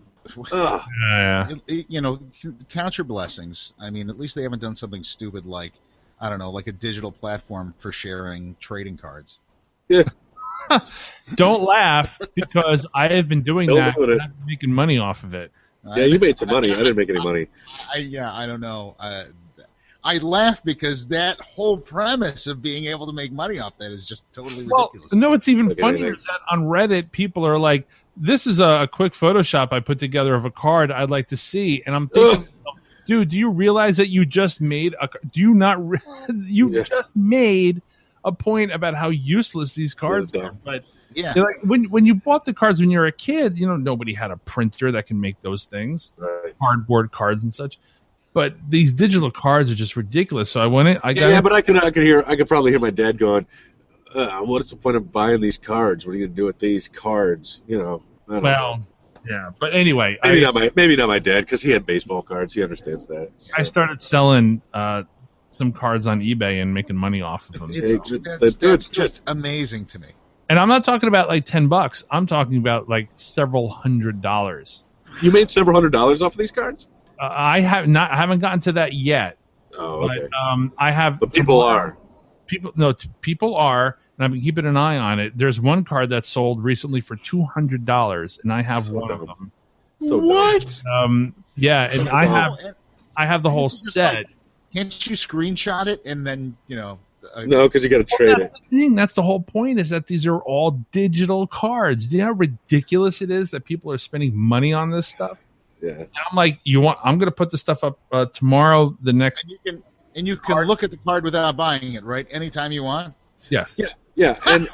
You know, count your blessings. I mean, at least they haven't done something stupid like, I don't know, like a digital platform for sharing trading cards. Yeah. Don't laugh, because I have been doing that and I've been making money off of it. Yeah, you made some money. I didn't make any money. I don't know. I laugh because that whole premise of being able to make money off that is just totally ridiculous. No, what's even funnier is that on Reddit, people are like, this is a quick Photoshop I put together of a card I'd like to see. And I'm thinking, dude, do you realize that you just made just made a point about how useless these cards are? But yeah, like when you bought the cards when you were a kid, you know, nobody had a printer that can make those things, cardboard cards and such. But these digital cards are just ridiculous. So but I could probably hear my dad going, "What's the point of buying these cards? What are you gonna do with these cards?" You know. I don't know. Yeah. But anyway, maybe not my dad, because he had baseball cards. He understands that. So. I started selling some cards on eBay and making money off of them. That's just amazing to me. And I'm not talking about like $10. I'm talking about like several $100s. You made several $100s off of these cards? I haven't gotten to that yet. Oh, okay. But, I have. But people are. People are, and I've been keeping an eye on it. There's one card that sold recently for $200, and I have one of them. So what? Yeah, and I have the whole set. Can't you screenshot it and then, you know? No, because you got to trade it. The thing. That's the whole point, is that these are all digital cards. Do you know how ridiculous it is that people are spending money on this stuff? Yeah. And I'm like, I'm going to put this stuff up tomorrow. The next. And you can look at the card without buying it, right? Anytime you want. Yes. Yeah. And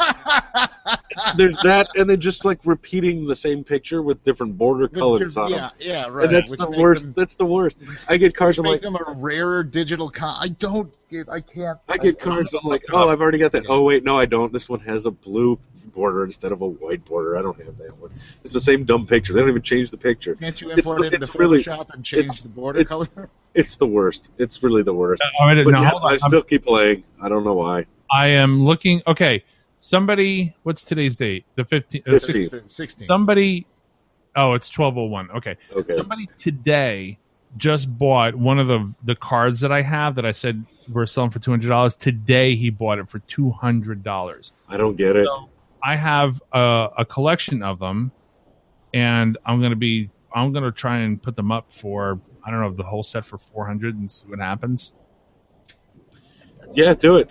there's that, and then just like repeating the same picture with different border colors on them. Yeah, right. And that's the worst. That's the worst. I get cards. I'm like, them a rarer digital card. I can't. I get cards. I'm like, I've already got that. Oh wait, no, I don't. This one has a blue border instead of a white border. I don't have that one. It's the same dumb picture. They don't even change the picture. Can't you import it into Photoshop and change the border color? It's the worst. It's really the worst. I still keep playing. I don't know why. I am looking. Okay, somebody. What's today's date? The 15th. 16th. Somebody. Oh, it's 12:01. Okay. Somebody today just bought one of the cards that I have that I said we're selling for $200. Today he bought it for $200. I don't get it. So I have a collection of them, and I'm gonna try and put them up for, I don't know, the whole set for $400 and see what happens. Yeah, do it.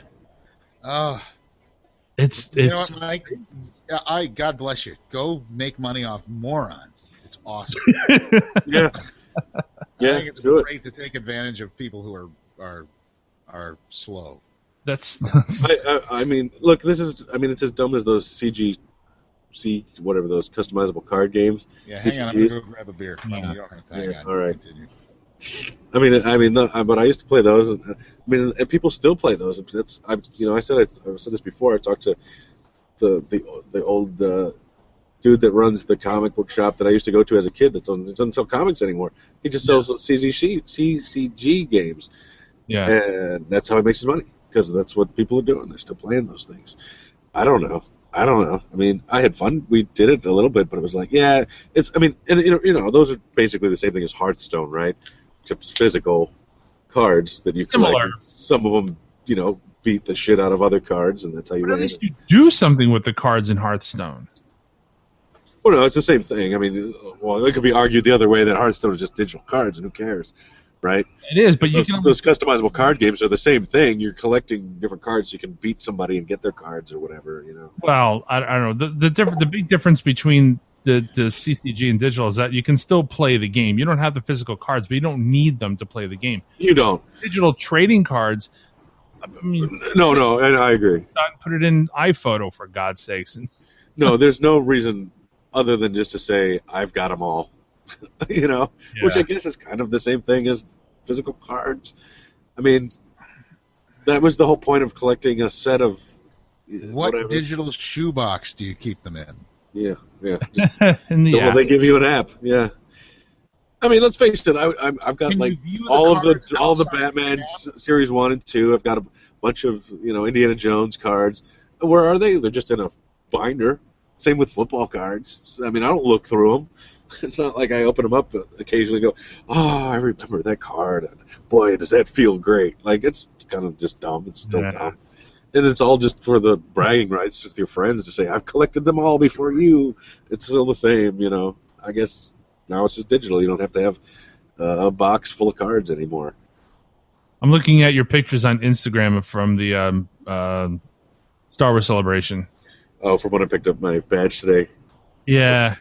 It's you know what, Mike? God bless you. Go make money off morons. It's awesome. Yeah. I think it's great to take advantage of people who are slow. That's. I mean, look, it's as dumb as those whatever those customizable card games. Yeah, hang on, I'm gonna go grab a beer. All right. Continue. But I used to play those. And people still play those. I said this before. I talked to the old dude that runs the comic book shop that I used to go to as a kid. That doesn't sell comics anymore. He just sells CCG games. Yeah, and that's how he makes his money, because that's what people are doing. They're still playing those things. I don't know. I mean, I had fun. We did it a little bit, but it was like, yeah, it's. I mean, and those are basically the same thing as Hearthstone, right? Except it's physical cards that you collect. Similar. Some of them, beat the shit out of other cards, and that's how you win. At least you do something with the cards in Hearthstone. Well, no, it's the same thing. I mean, well, it could be argued the other way that Hearthstone is just digital cards, and who cares, right? It is, but Those customizable card games are the same thing. You're collecting different cards so you can beat somebody and get their cards or whatever, you know. Well, I don't know. The big difference between the CCG and digital is that you can still play the game. You don't have the physical cards, but you don't need them to play the game. You don't. Digital trading cards. I mean, No, and I agree. Put it in iPhoto for God's sakes. No, there's no reason other than just to say I've got them all, you know, which I guess is kind of the same thing as physical cards. I mean, that was the whole point of collecting a set of. What whatever. Digital shoebox do you keep them in? Yeah. In the well, they give you an app. Yeah. I mean, let's face it. I've got like all the Batman series 1 and 2. I've got a bunch of Indiana Jones cards. Where are they? They're just in a binder. Same with football cards. I mean, I don't look through them. It's not like I open them up occasionally and go, oh, I remember that card. And boy, does that feel great. Like, it's kind of just dumb. It's still dumb. And it's all just for the bragging rights with your friends to say, I've collected them all before you. It's still the same, I guess now it's just digital. You don't have to have a box full of cards anymore. I'm looking at your pictures on Instagram from the Star Wars Celebration. Oh, from when I picked up my badge today. Yeah.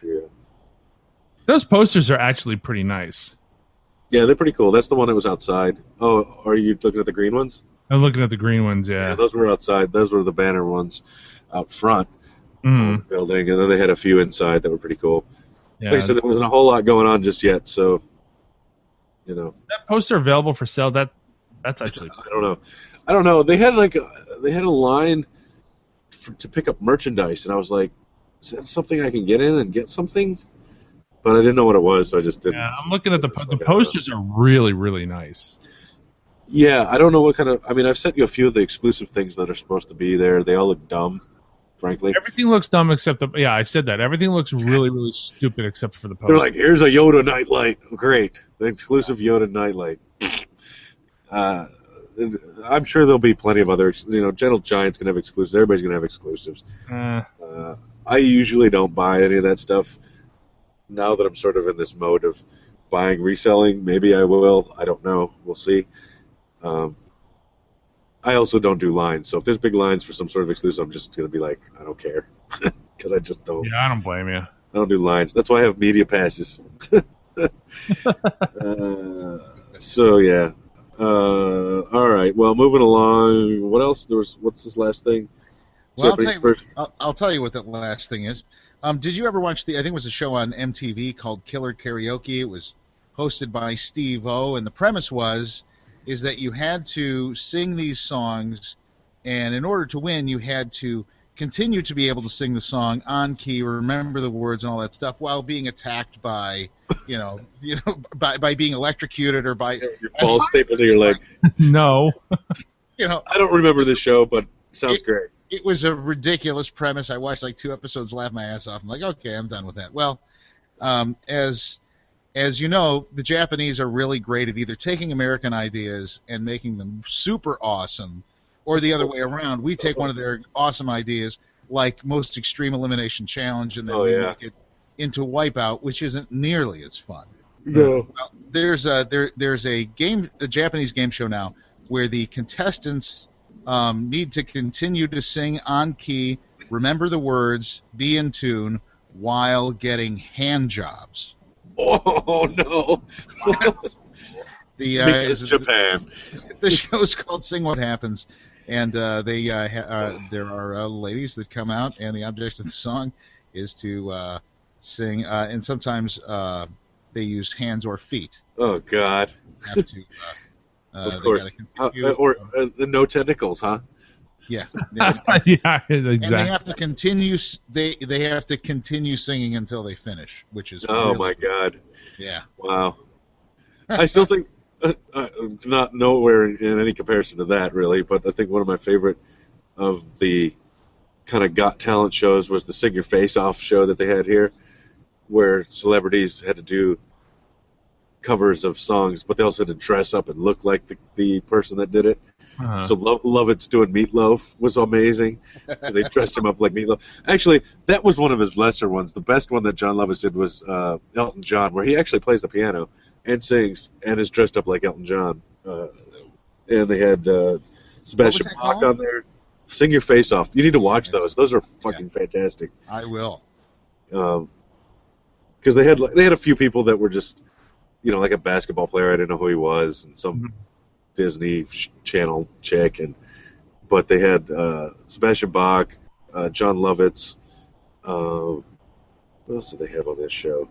Those posters are actually pretty nice. Yeah, they're pretty cool. That's the one that was outside. Oh, are you looking at the green ones? I'm looking at the green ones, yeah. Those were outside. Those were the banner ones out front of the building. And then they had a few inside that were pretty cool. Yeah. Like I said, there wasn't a whole lot going on just yet, so, That poster available for sale, that's actually I don't know. They had a line to pick up merchandise, and I was like, is that something I can get in and get something? But I didn't know what it was, so I just didn't. Yeah, I'm looking at the posters are really, really nice. Yeah, I don't know what kind of... I mean, I've sent you a few of the exclusive things that are supposed to be there. They all look dumb, frankly. Everything looks dumb except the... Yeah, I said that. Everything looks really, really stupid except for the poster. They're like, here's a Yoda nightlight. Great. The exclusive Yoda nightlight. I'm sure there'll be plenty of other... Gentle Giant's going to have exclusives. Everybody's going to have exclusives. I usually don't buy any of that stuff. Now that I'm sort of in this mode of buying, reselling, maybe I will. I don't know. We'll see. I also don't do lines, so if there's big lines for some sort of exclusive, I'm just going to be like, I don't care, because I just don't. Yeah, I don't blame you. I don't do lines. That's why I have media passes. So, yeah. All right, well, moving along, what else? What's this last thing? Well, I'll tell you what that last thing is. Did you ever watch I think it was a show on MTV called Killer Karaoke? It was hosted by Steve-O, and the premise is that you had to sing these songs, and in order to win, you had to continue to be able to sing the song on key, remember the words and all that stuff, while being attacked by, by being electrocuted or by your balls stapled to your leg. No, I don't remember this show, but it sounds great. It was a ridiculous premise. I watched like 2 episodes, laughed my ass off. I'm like, okay, I'm done with that. Well, as you know, the Japanese are really great at either taking American ideas and making them super awesome, or the other way around. We take one of their awesome ideas, like Most Extreme Elimination Challenge, and then we make it into Wipeout, which isn't nearly as fun. No. Well, there's a Japanese game show now where the contestants need to continue to sing on key, remember the words, be in tune, while getting hand jobs. Oh no! It's Japan. The show's called Sing What Happens, and there are ladies that come out, and the object of the song is to sing, and sometimes they use hands or feet. Oh God! Have to, of course, or the no tentacles, huh? Yeah. Yeah, exactly. And they have to continue. They have to continue singing until they finish, which is. Oh my God. Yeah. Wow. I still think not nowhere in any comparison to that really, but I think one of my favorite of the kind of Got Talent shows was the Sing Your Face Off show that they had here, where celebrities had to do covers of songs, but they also had to dress up and look like the person that did it. Uh-huh. So Lovitz doing Meatloaf was amazing. They dressed him up like Meatloaf. Actually, that was one of his lesser ones. The best one that John Lovitz did was Elton John, where he actually plays the piano and sings and is dressed up like Elton John. And they had Sebastian Bach on there. Sing Your Face Off. You need to watch those. Those are fucking fantastic. I will. Because they had a few people that were just, like a basketball player. I didn't know who he was, and some Disney Channel chick, but they had Sebastian Bach, John Lovitz. What else did they have on this show?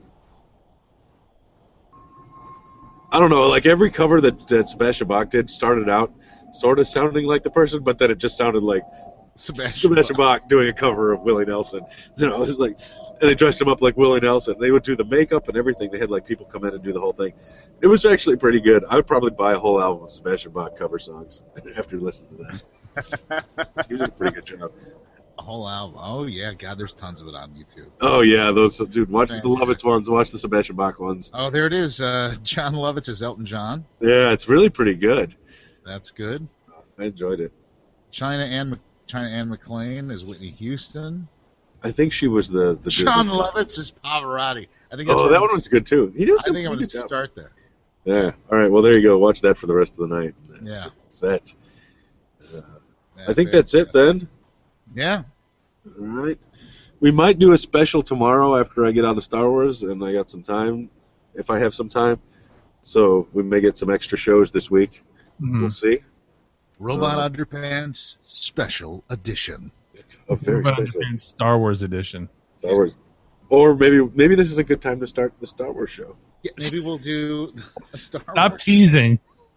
I don't know. Like every cover that Sebastian Bach did started out sort of sounding like the person, but then it just sounded like Sebastian Bach doing a cover of Willie Nelson. It was like, and they dressed him up like Willie Nelson. They would do the makeup and everything. They had like people come in and do the whole thing. It was actually pretty good. I would probably buy a whole album of Sebastian Bach cover songs after listening to that. He did a pretty good job. A whole album. Oh yeah, God, there's tons of it on YouTube. Oh yeah, those dude. Watch the Lovitz ones. Watch the Sebastian Bach ones. Oh, there it is. John Lovitz is Elton John. Yeah, it's really pretty good. That's good. I enjoyed it. China Ann McClain is Whitney Houston. I think she was the John Lovitz is Pavarotti. I think. That's that one was good too. I think I'm going to start there. Yeah. All right. Well, there you go. Watch that for the rest of the night. Yeah. That's it. I think that's it then. Yeah. All right. We might do a special tomorrow after I get out of Star Wars, and I got some time, if I have some time. So we may get some extra shows this week. We'll see. Robot Underpants Special Edition. A very Robot special Underpants Star Wars edition. Star Wars. Or maybe this is a good time to start the Star Wars show. Yeah, maybe we'll do a Star Wars. Stop teasing.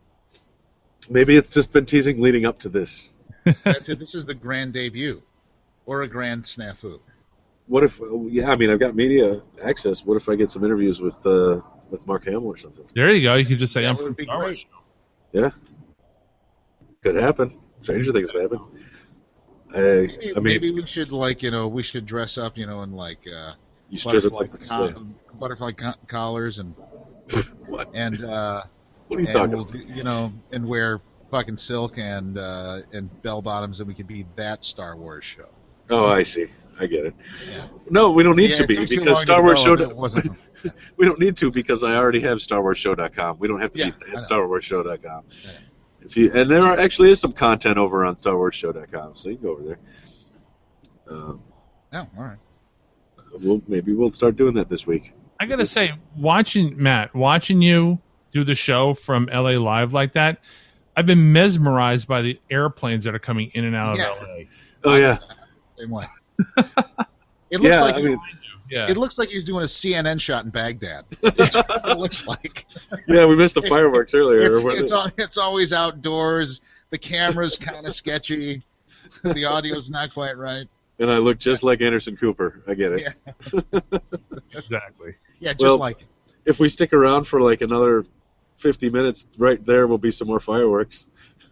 Maybe it's just been teasing leading up to this. This is the grand debut, or a grand snafu. What if? I've got media access. What if I get some interviews with Mark Hamill or something? There you go. You could just say, I'm from be Star Wars. Yeah, could happen. Stranger things have happened. Maybe we should we should dress up, in like you dress up like butterfly collars and what? And what are you talking about? Do, and wear fucking silk and bell bottoms, and we could be that Star Wars show. Oh, I see. I get it. Yeah. No, we don't need to be because Star Wars Show. Wasn't. We don't need to because I already have StarWarsShow.com. We don't have to be at StarWarsShow.com. Yeah. And there actually is some content over on StarWarsShow.com, so you can go over there. Oh, all right. Maybe we'll start doing that this week. I gotta say, watching you do the show from LA Live like that, I've been mesmerized by the airplanes that are coming in and out of LA. Oh yeah. Same way. It looks like Yeah. It looks like he's doing a CNN shot in Baghdad. That's what it looks like. Yeah, we missed the fireworks earlier. It's always outdoors. The camera's kind of sketchy. The audio's not quite right. And I look just like Anderson Cooper. I get it. Yeah. Exactly. Yeah, just like it. If we stick around for like another 50 minutes, right there will be some more fireworks.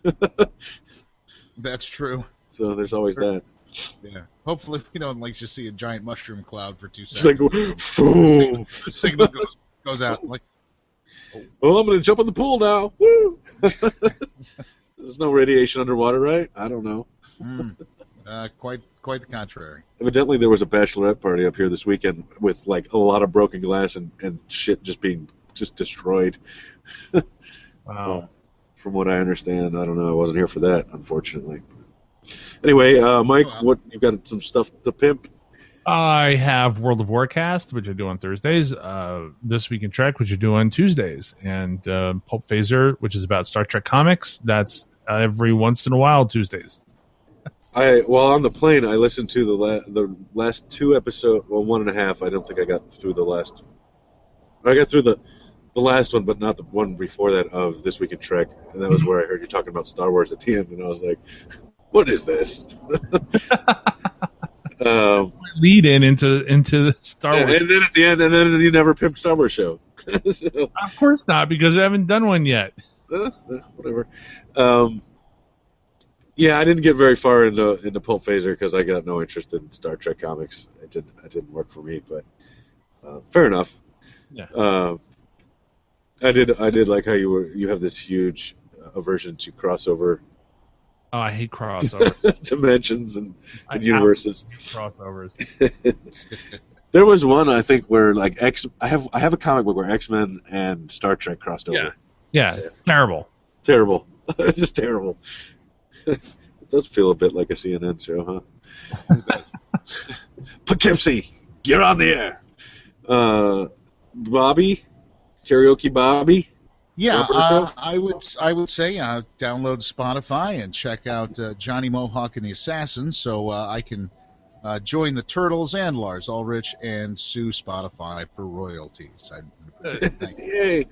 That's true. So there's always that. Yeah. Hopefully we don't just see a giant mushroom cloud for 2 It's seconds. like, boom. The signal goes out. Like, well, I'm going to jump in the pool now. Woo! There's no radiation underwater, right? I don't know. Quite the contrary. Evidently, there was a bachelorette party up here this weekend with like a lot of broken glass and shit just being destroyed. Wow. From what I understand, I don't know. I wasn't here for that, unfortunately. Anyway, Mike, what you've got some stuff to pimp? I have World of Warcast, which I do on Thursdays. This Week in Trek, which I do on Tuesdays, and Pulp Phaser, which is about Star Trek comics. That's every once in a while Tuesdays. While on the plane, I listened to the last 2 episodes. Well, 1.5. I don't think I got through the last. I got through the last one, but not the one before that of This Week in Trek, and that was where I heard you talking about Star Wars at the end, and I was like, "What is this?" Lead into Star Wars, and then at the end, and then you never pimped Star Wars show. So, of course not, because I haven't done one yet. Whatever. Yeah, I didn't get very far into Pulp Phaser because I got no interest in Star Trek comics. It didn't work for me, but fair enough. Yeah. I did like how you have this huge aversion to crossover Oh, I hate crossovers. dimensions and I universes. Crossovers. There was one I think where like I have a comic book where X-Men and Star Trek crossed over. Yeah. Terrible. Terrible. Just terrible. It does feel a bit like a CNN show, huh? Poughkeepsie, you're on the air. Bobby, karaoke Bobby. Yeah, I would say download Spotify and check out Johnny Mohawk and the Assassins, so I can join the Turtles and Lars Ulrich and sue Spotify for royalties. Thank you. Yay!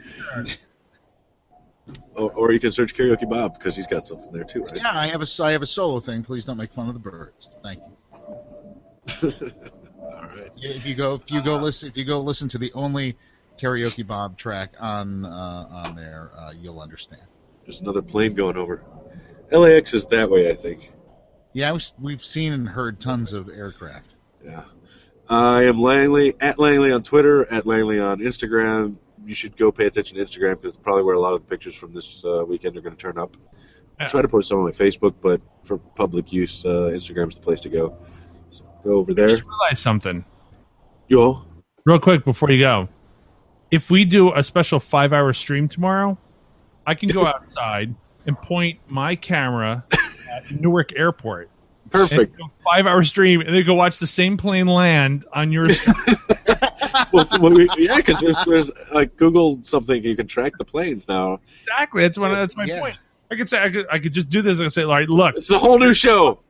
Or you can search karaoke Bob because he's got something there too, right? Yeah, I have a solo thing. Please don't make fun of the birds. Thank you. All right. If you go listen to the only Karaoke Bob track on there, you'll understand. There's another plane going over. LAX is that way, I think. Yeah, we've seen and heard tons of aircraft. Yeah. I am Langley, at Langley on Twitter, at Langley on Instagram. You should go pay attention to Instagram because it's probably where a lot of the pictures from this weekend are going to turn up. I try to post some on my Facebook, but for public use, Instagram's the place to go. So go over there. I just realized something. Yo. Real quick before you go. If we do a special 5-hour stream tomorrow, I can go outside and point my camera at Newark Airport. Perfect. 5-hour stream, and then go watch the same plane land on your stream. Yeah, because there's like Google something you can track the planes now. Exactly. That's my point. I could say I could just do this and say, like, look, it's a whole new show.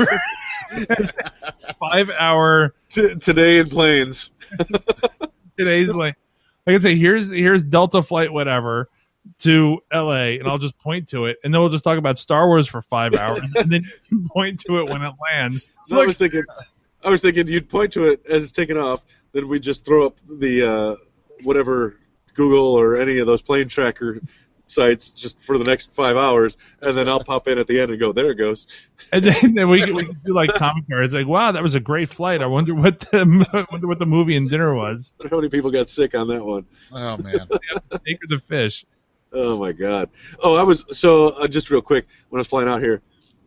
5-hour today in planes. Today's like. I can say, here's Delta flight whatever to LA, and I'll just point to it, and then we'll just talk about Star Wars for 5 hours, and then you point to it when it lands. So I was thinking you'd point to it as it's taking off, then we just throw up the whatever Google or any of those plane tracker sites just for the next 5 hours, and then I'll pop in at the end and go, there it goes. And then we can do like commentary. It's like, wow, that was a great flight. I wonder what the movie and dinner was. I wonder how many people got sick on that one. Oh man, Take the fish. Oh my god. Oh, just real quick, when I was flying out here,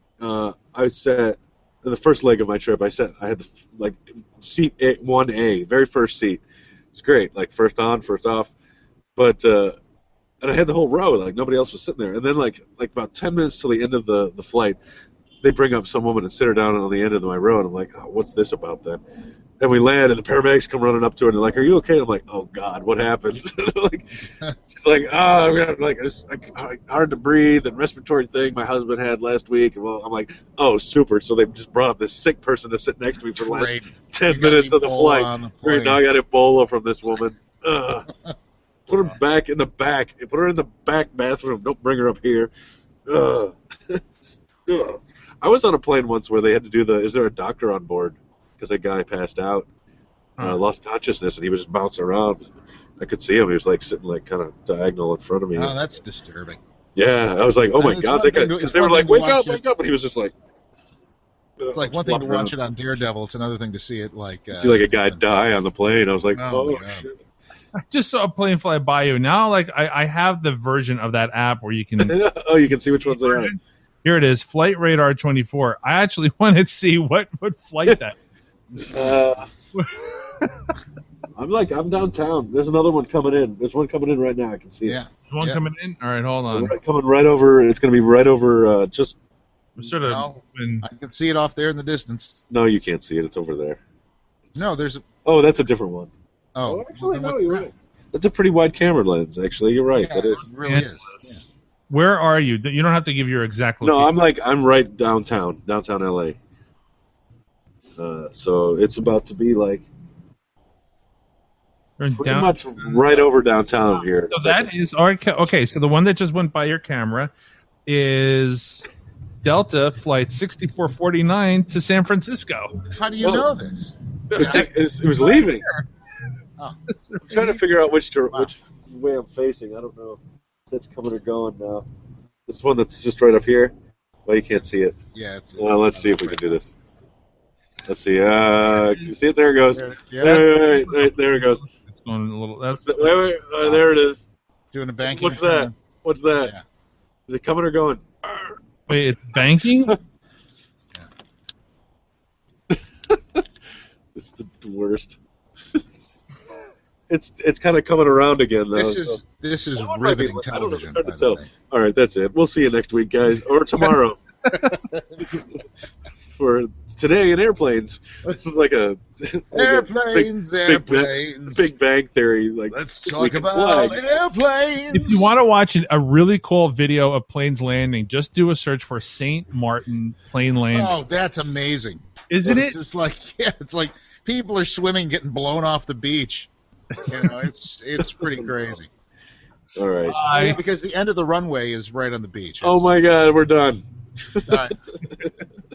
I sat in the first leg of my trip. I had the seat 1A, very first seat. It's great, like first on, first off, but. And I had the whole row, like nobody else was sitting there. And then like about 10 minutes till the end of the flight, they bring up some woman and sit her down on the end of my row, and I'm like, oh, what's this about then? And we land, and the paramedics come running up to her, and they're like, are you okay? And I'm like, oh God, what happened? She's like, it's hard to breathe and respiratory thing my husband had last week. And well, I'm like, oh, super. So they just brought up this sick person to sit next to me for the last 10 minutes of the flight. Great, now I got Ebola from this woman. Put her back in the back. Put her in the back bathroom. Don't bring her up here. I was on a plane once where they had to do is there a doctor on board? Because a guy passed out, lost consciousness, and he was just bouncing around. I could see him. He was like sitting like kind of diagonal in front of me. Oh, that's disturbing. Yeah, I was like, oh my God. Because they were like, wake up. And he was just like. It's like one thing to watch it on Daredevil. It's another thing to see it like. See like a guy die on the plane. I was like, oh shit. I just saw a plane fly by you. Now, like, I have the version of that app where you can... you can see which ones they are. Here it is, Flight Radar 24. I actually want to see what flight that I'm downtown. There's another one coming in. There's one coming in right now. I can see it. There's one coming in? All right, hold on. Coming right over. It's going to be right over just... Sort of. I can see it off there in the distance. No, you can't see it. It's over there. No, there's... Oh, that's a different one. Oh, actually, no, you're right. That's a pretty wide camera lens, actually. You're right. Yeah, that is. It really is. Yeah. Where are you? You don't have to give your exact location. No, I'm right downtown LA. So it's about to be like pretty much right over downtown here. So that is okay. So the one that just went by your camera is Delta Flight 6449 to San Francisco. How do you know this? It was leaving. Oh. I'm trying to figure out which way I'm facing. I don't know if that's coming or going now. This one that's just right up here. Well, you can't see it. Yeah. Well, let's see if we can do this. Let's see. Can you see it? There it goes. Yeah. Wait, there it goes. It's going a little. There it is. Doing a banking. What's that? Yeah. Is it coming or going? Wait, it's banking? It's the worst. It's kind of coming around again, though. This is That might be- riveting I don't know, it's television. hard to by the tell. way. All right, that's it. We'll see you next week, guys, or tomorrow. For today in airplanes, this is like a Airplanes, airplanes. Big Bang Theory. Like Let's we talk can about fly. airplanes. If you want to watch a really cool video of planes landing, just do a search for St. Martin plane landing. Oh, that's amazing. Isn't It's it? just like, yeah, it's like people are swimming, getting blown off the beach. You know, it's pretty crazy. All right. Yeah, because the end of the runway is right on the beach. Oh my God, we're done. All right.